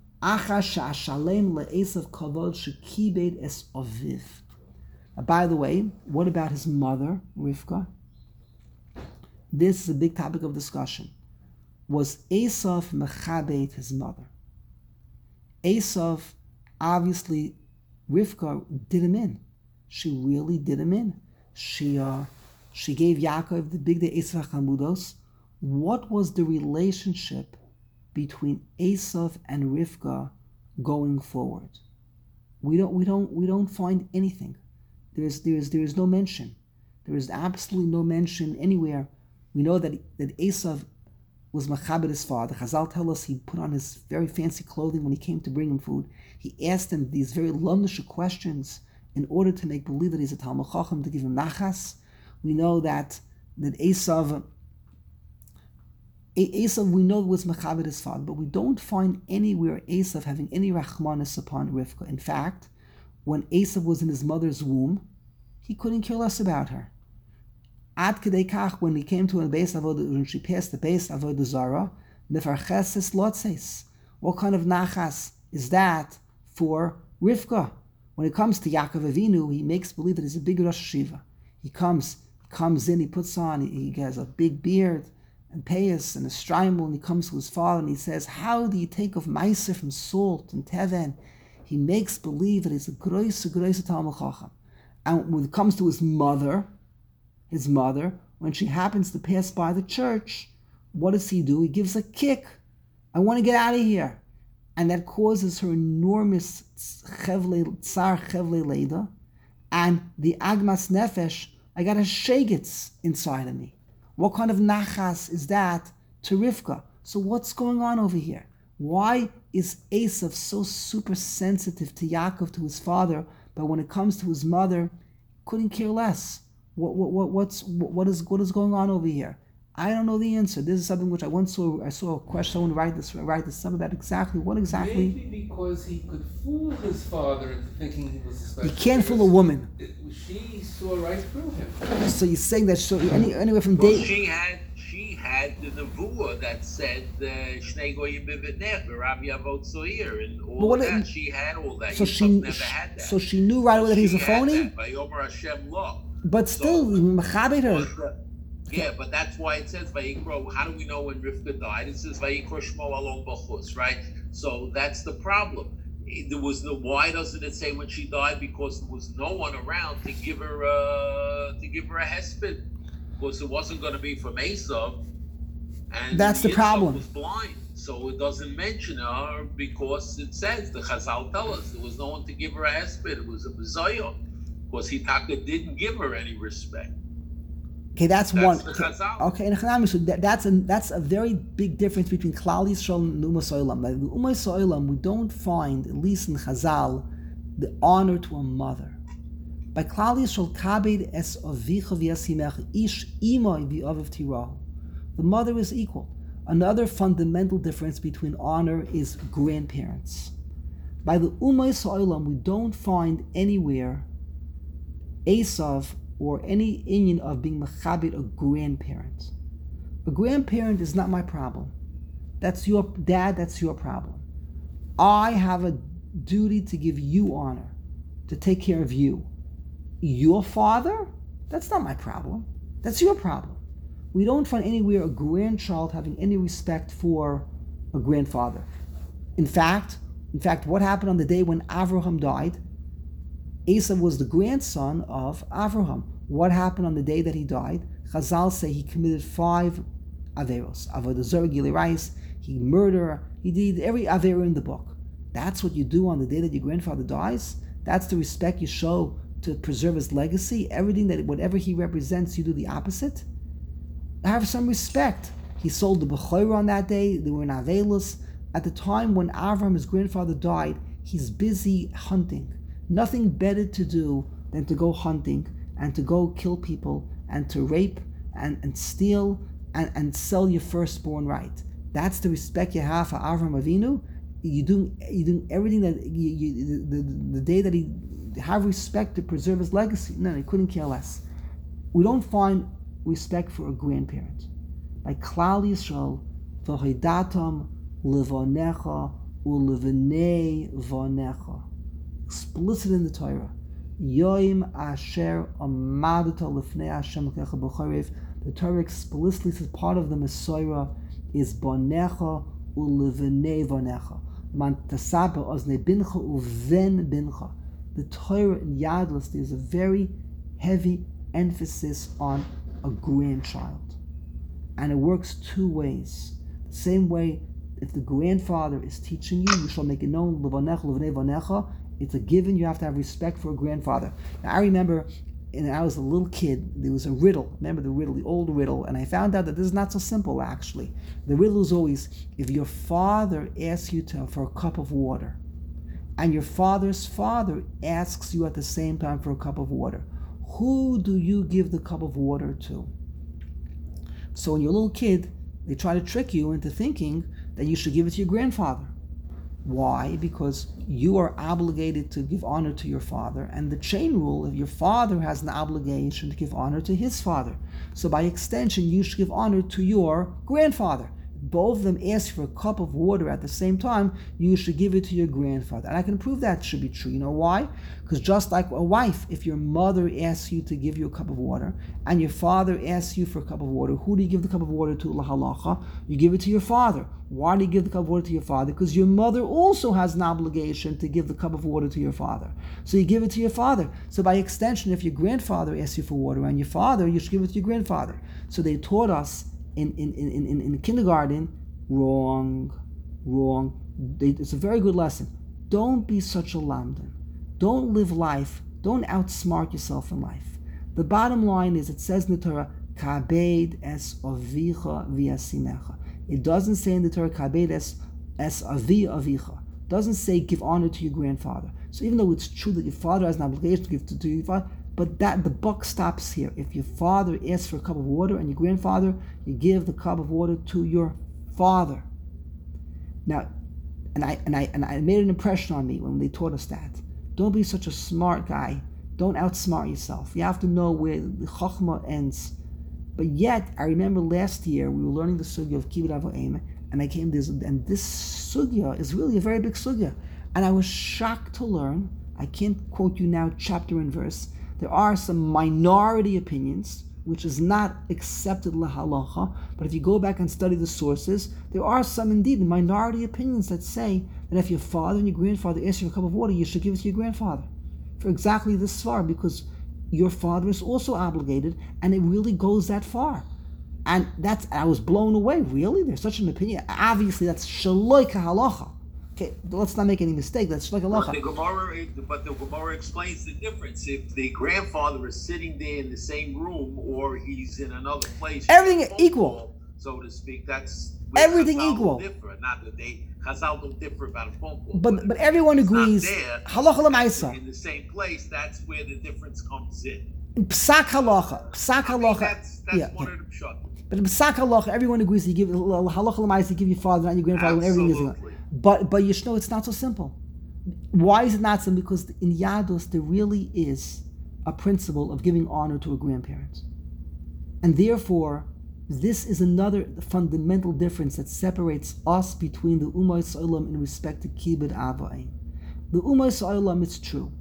By the way, what about his mother, Rivka? This is a big topic of discussion. Was Esav mechabed his mother? Esav, obviously, Rivka did him in. She really did him in. She gave Yaakov the big day Esav Chamudos. What was the relationship between Esav and Rivka going forward? We don't find anything. There is no mention. There is absolutely no mention anywhere. We know that Esav was machabed his father. Chazal tell us he put on his very fancy clothing when he came to bring him food. He asked him these very lumnish questions in order to make believe that he's a Talmud Chacham, to give him nachas. We know that Esav we know was machabed his father, but we don't find anywhere Esav having any rachmanis upon Rivka. In fact, when Esav was in his mother's womb, he couldn't care less about her. Ad kedei kach, when he came to a base avodah, when she passed the base avodah zara, mefarcheses lotzes. What kind of nachas is that for Rivka? When it comes to Yaakov Avinu, he makes believe that he's a big Rosh Hashiva. He comes in, he puts on, he has a big beard and payas and a strimal, and he comes to his father and he says, "How do you take of meiser from salt and teven?" He makes believe that he's a grois Talmud Chacham. And when it comes to his mother, when she happens to pass by the church, what does he do? He gives a kick. I want to get out of here. And that causes her enormous tsar chevle leda, and the agmas nefesh, I got a shegitz inside of me. What kind of nachas is that to Rivka? So what's going on over here? Why is Esav so super sensitive to Yaakov, to his father, but when it comes to his mother, couldn't care less? What is going on over here? I don't know the answer. This is something which I saw a question. Someone write this up about exactly. Maybe because he could fool his father into thinking he was a special. You can't fool a woman. She saw right through him. So you're saying that anywhere from well, day. She had the nevuah that said Shnei goyim b'vitnech v'Rav Yavot Soir and all that. She had all that. So she never had that. So she knew right away that he's a phony. Vayomer Hashem lo. But still, machabed her. Yeah, but that's why it says Vayikro. How do we know when Rivka died? It says Vayikro Shmo Alon Bachus, right? So that's the problem. There was no. Why doesn't it say when she died? Because there was no one around to give her a hesped. Because it wasn't going to be from Esav, and that's the problem. Was blind, so it doesn't mention her because it says the Chazal tell us there was no one to give her a hesped. It was a bezayah, because Hitaka didn't give her any respect. Okay, that's one. Okay, so that's a very big difference between Klal Yisrael and Umas Olam. Like Umas Olam, we don't find, at least in Chazal, the honor to a mother. By Klal Yisrael, kabed es avicha v'yasimech ish imay v'aviv tirahu. The mother is equal. Another fundamental difference between honor is grandparents. By the Umas Olam, we don't find anywhere Esav or any inyan of being machabit a grandparent. A grandparent is not my problem. That's your dad, that's your problem. I have a duty to give you honor, to take care of you. Your father? That's not my problem. That's your problem. We don't find anywhere a grandchild having any respect for a grandfather. In fact, what happened on the day when Avraham died? Esav was the grandson of Avraham. What happened on the day that he died? Chazal say he committed 5 averos. Avodah zarah, gilui arayos, he murdered, he did every avera in the book. That's what you do on the day that your grandfather dies? That's the respect you show to preserve his legacy? Whatever he represents, you do the opposite? Have some respect. He sold the Bechorah on that day, they were in avelos. At the time when Avraham, his grandfather, died, he's busy hunting. Nothing better to do than to go hunting and to go kill people and to rape and steal and sell your firstborn right. That's the respect you have for Avraham Avinu. You're doing everything that the day that he have respect to preserve his legacy. No, he couldn't care less. We don't find respect for a grandparent. By Klal Yisrael, v'hoidatam levonecha ulevenei vonecha. Explicit in the Torah. Yoim asher amadata lefnei Hashem l'kecha b'chorev. The Torah explicitly says part of the Messiah is bonecha ulevenei vonecha. Man tasaba oznei bincha uven bincha. The Torah in Yadlis, there's a very heavy emphasis on a grandchild. And it works two ways. The same way, if the grandfather is teaching you, you shall make it known, levanecha, levanei vanecha, it's a given, you have to have respect for a grandfather. Now, I remember, when I was a little kid, there was a riddle. Remember the riddle, the old riddle, and I found out that this is not so simple, actually. The riddle is always, if your father asks you for a cup of water, and your father's father asks you at the same time for a cup of water, who do you give the cup of water to? So when you're a little kid, they try to trick you into thinking that you should give it to your grandfather. Why? Because you are obligated to give honor to your father, and the chain rule, if your father has an obligation to give honor to his father, so by extension you should give honor to your grandfather. Both of them ask for a cup of water at the same time, you should give it to your grandfather. And I can prove that should be true. You know why? Because just like a wife, if your mother asks you to give you a cup of water, and your father asks you for a cup of water, who do you give the cup of water to, la halacha? You give it to your father. Why do you give the cup of water to your father? Because your mother also has an obligation to give the cup of water to your father. So you give it to your father. So by extension, if your grandfather asks you for water, and your father, you should give it to your grandfather. So they taught us in kindergarten, wrong. It's a very good lesson. Don't be such a lamdan. Don't live life. Don't outsmart yourself in life. The bottom line is, it says in the Torah, kabed es avicha v'yasimecha. It doesn't say in the Torah, kabed es avi avicha. It doesn't say give honor to your grandfather. So even though it's true that your father has an obligation to give to your father, but that the buck stops here. If your father asks for a cup of water and your grandfather, you give the cup of water to your father. Now, and I made an impression on me when they taught us that. Don't be such a smart guy. Don't outsmart yourself. You have to know where the chokhmah ends. But yet, I remember last year we were learning the sugya of kibbud av v'em, and I came this, and this sugya is really a very big sugya, and I was shocked to learn. I can't quote you now chapter and verse. There are some minority opinions, which is not accepted lahalacha, but if you go back and study the sources, there are some indeed minority opinions that say that if your father and your grandfather ask you for a cup of water, you should give it to your grandfather. For exactly this far, because your father is also obligated, and it really goes that far. And I was blown away. Really? There's such an opinion? Obviously, that's shaloi kahalacha. Okay, let's not make any mistake. That's like a but the Gemara explains the difference. If the grandfather is sitting there in the same room, or he's in another place, everything equal, call, so to speak. That's everything Chazal equal. Differ. Not that Chazal don't differ about a phone call. But everyone agrees. Halacha l'maisa. In the same place, that's where the difference comes in. Psak halacha. That's one of the pshat. But in psak halacha, everyone agrees. You give halacha l'maisa. You give your father and your grandfather when everything is. But you should know it's not so simple. Why is it not simple? Because in Yadus there really is a principle of giving honor to a grandparent. And therefore, this is another fundamental difference that separates us between the Ummah Yisraelim in respect to kibbud av v'em. The Ummah Yisraelim, it's true,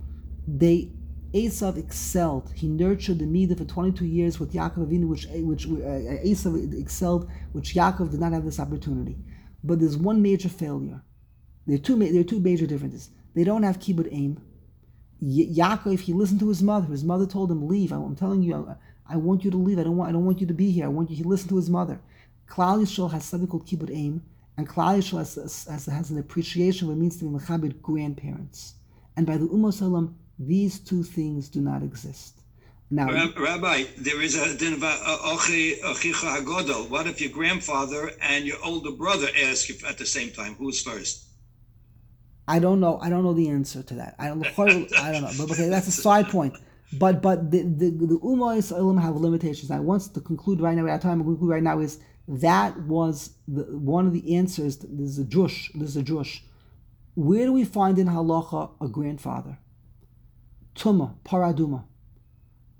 Esav excelled. He nurtured the Midah for 22 years with Yaakov Avinu, which Esav excelled, which Yaakov did not have this opportunity. But there's one major failure. There are two major differences. They don't have kibbud aim. Yaakov, he listened to his mother told him, leave. I'm telling you, I want you to leave. I don't want you to be here. I want you. He listened to his mother. Klal Yisrael has something called kibbud aim, and Klal Yisrael has an appreciation of what it means to be mechabed grandparents. And by the Ummah Salam, these two things do not exist. Now, Rabbi, there is a din of achicha hagodol. What if your grandfather and your older brother ask you at the same time? Who's first? I don't know. I don't know the answer to that. I don't know. But okay, that's a side point. But the Ummah Yisraelim have limitations. I want to conclude right now. Our time to conclude right now is that was one of the answers. There's a drush. Where do we find in halacha a grandfather? Tuma, paraduma.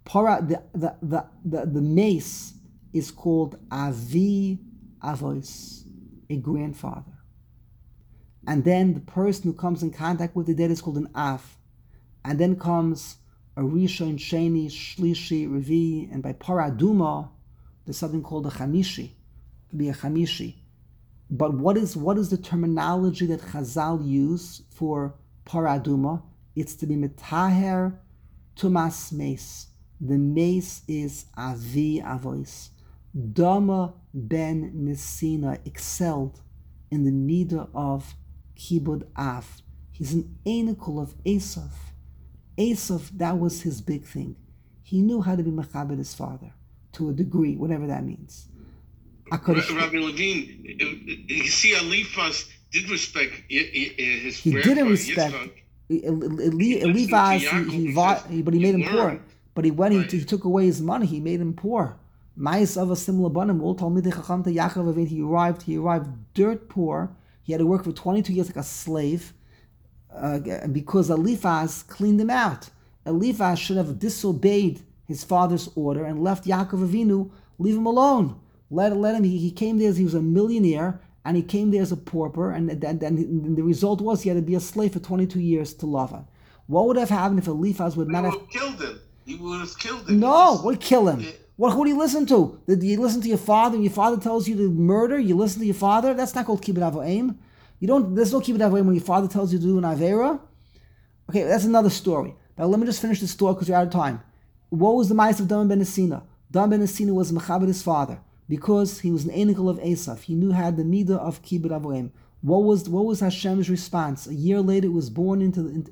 the mace is called Avi Avos, a grandfather. And then the person who comes in contact with the dead is called an Av. And then comes a Rishon, Sheni, Shlishi, Revi, and by Paraduma, there's something called a Chamishi, to be a Chamishi. But what is the terminology that Chazal use for Paraduma? It's to be Metaher Tumas Mace. The mace is Avi Avos. Dama ben Nesina excelled in the midah of Kibud Av. He's an Enikul of Esav. Esav, that was his big thing. He knew how to be Mechabed his father, to a degree, whatever that means. Rabbi Levine, you see, Eliphaz did respect his He grandfather. didn't respect Eliphaz, but he made him poor. But he took away his money, he made him poor. Mais of a similar banim, all told me the Chacham to Yaakov, he arrived dirt poor. He had to work for 22 years like a slave because Eliphaz cleaned him out. Eliphaz should have disobeyed his father's order and left Yaakov Avinu, leave him alone. Let him. He came there as he was a millionaire, and he came there as a pauper, and the result was he had to be a slave for 22 years to Lavan. What would have happened if Eliphaz would not have killed him? He would have killed him. No, what kill him? Who do you listen to? Did you listen to your father? And your father tells you to murder. You listen to your father. That's not called kibbud avoim. You don't. There's no kibbud avoim when your father tells you to do an avera. Okay, that's another story. But let me just finish the story because we're out of time. What was the mice of Dam ben Nesina? Dam ben Nesina was Mechabed his father because he was an Enikul of Esav. He knew had the midah of kibbud avoim. What was Hashem's response? A year later, it was born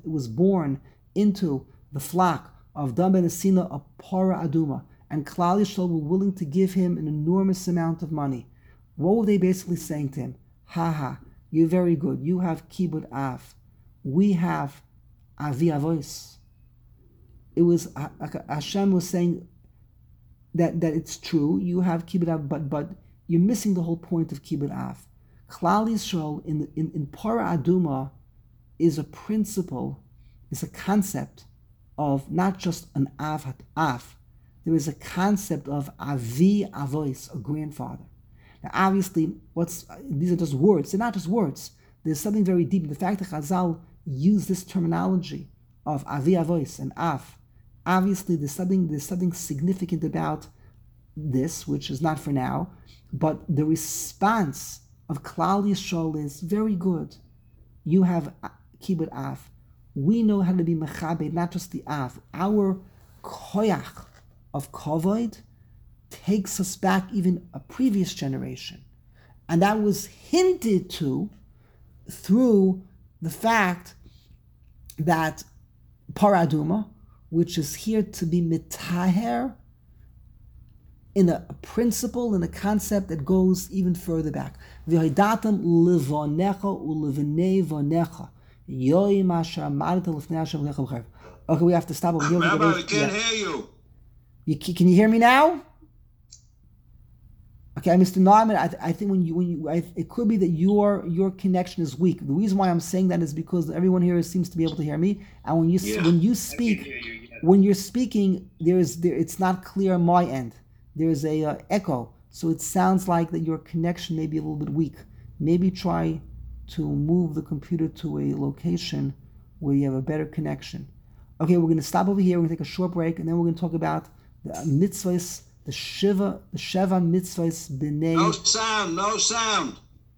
into the flock of Dam ben Nesina, a Para Aduma. And Klal Yisrael were willing to give him an enormous amount of money. What were they basically saying to him? You're very good. You have Kibud Av. We have Avi Avos. It was Hashem was saying that it's true. You have Kibud Av, but you're missing the whole point of Kibud Av. Klal Yisrael in Para Aduma is a principle, is a concept of not just an Av. There is a concept of Avi Avos, a grandfather. Now, obviously, these are just words. They're not just words. There's something very deep. The fact that Chazal used this terminology of Avi Avos and Av, obviously there's something significant about this, which is not for now. But the response of Klal Yisrael is very good. You have Kibud Av. We know how to be Mechabed, not just the Av. Our koyach of kavod takes us back even a previous generation. And that was hinted to through the fact that Paraduma, which is here to be mitaher, in a principle, in a concept that goes even further back. V'haidatam levonecha u'levenei vonecha. Yoim asher amarta lefnei Hashem lecha b'chayv. Okay, we have to stop over here. Rabbi, we can't hear you. Can you hear me now? Okay, Mr. Neumann, I think it could be that your connection is weak. The reason why I'm saying that is because everyone here seems to be able to hear me, and when you speak, when you're speaking, it's not clear on my end. There is a echo, so it sounds like that your connection may be a little bit weak. Maybe try to move the computer to a location where you have a better connection. Okay, we're going to stop over here. We're going to take a short break, and then we're going to talk about the mitzvahs, the Sheva mitzvahs b'nei. No sound.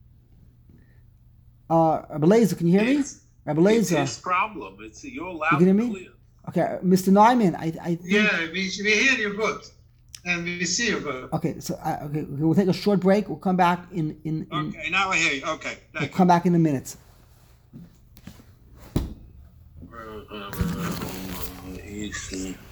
Rabbi Lezer, can you hear me? Rabbi Lezer. It's his problem. You're loud you and me? clear. Okay, Mr. Neumann, I think. Yeah, we hear you good, and we see you good. Okay, so we'll take a short break. We'll come back in. Okay, now I hear you. Okay, we'll come back in a minute. Easy.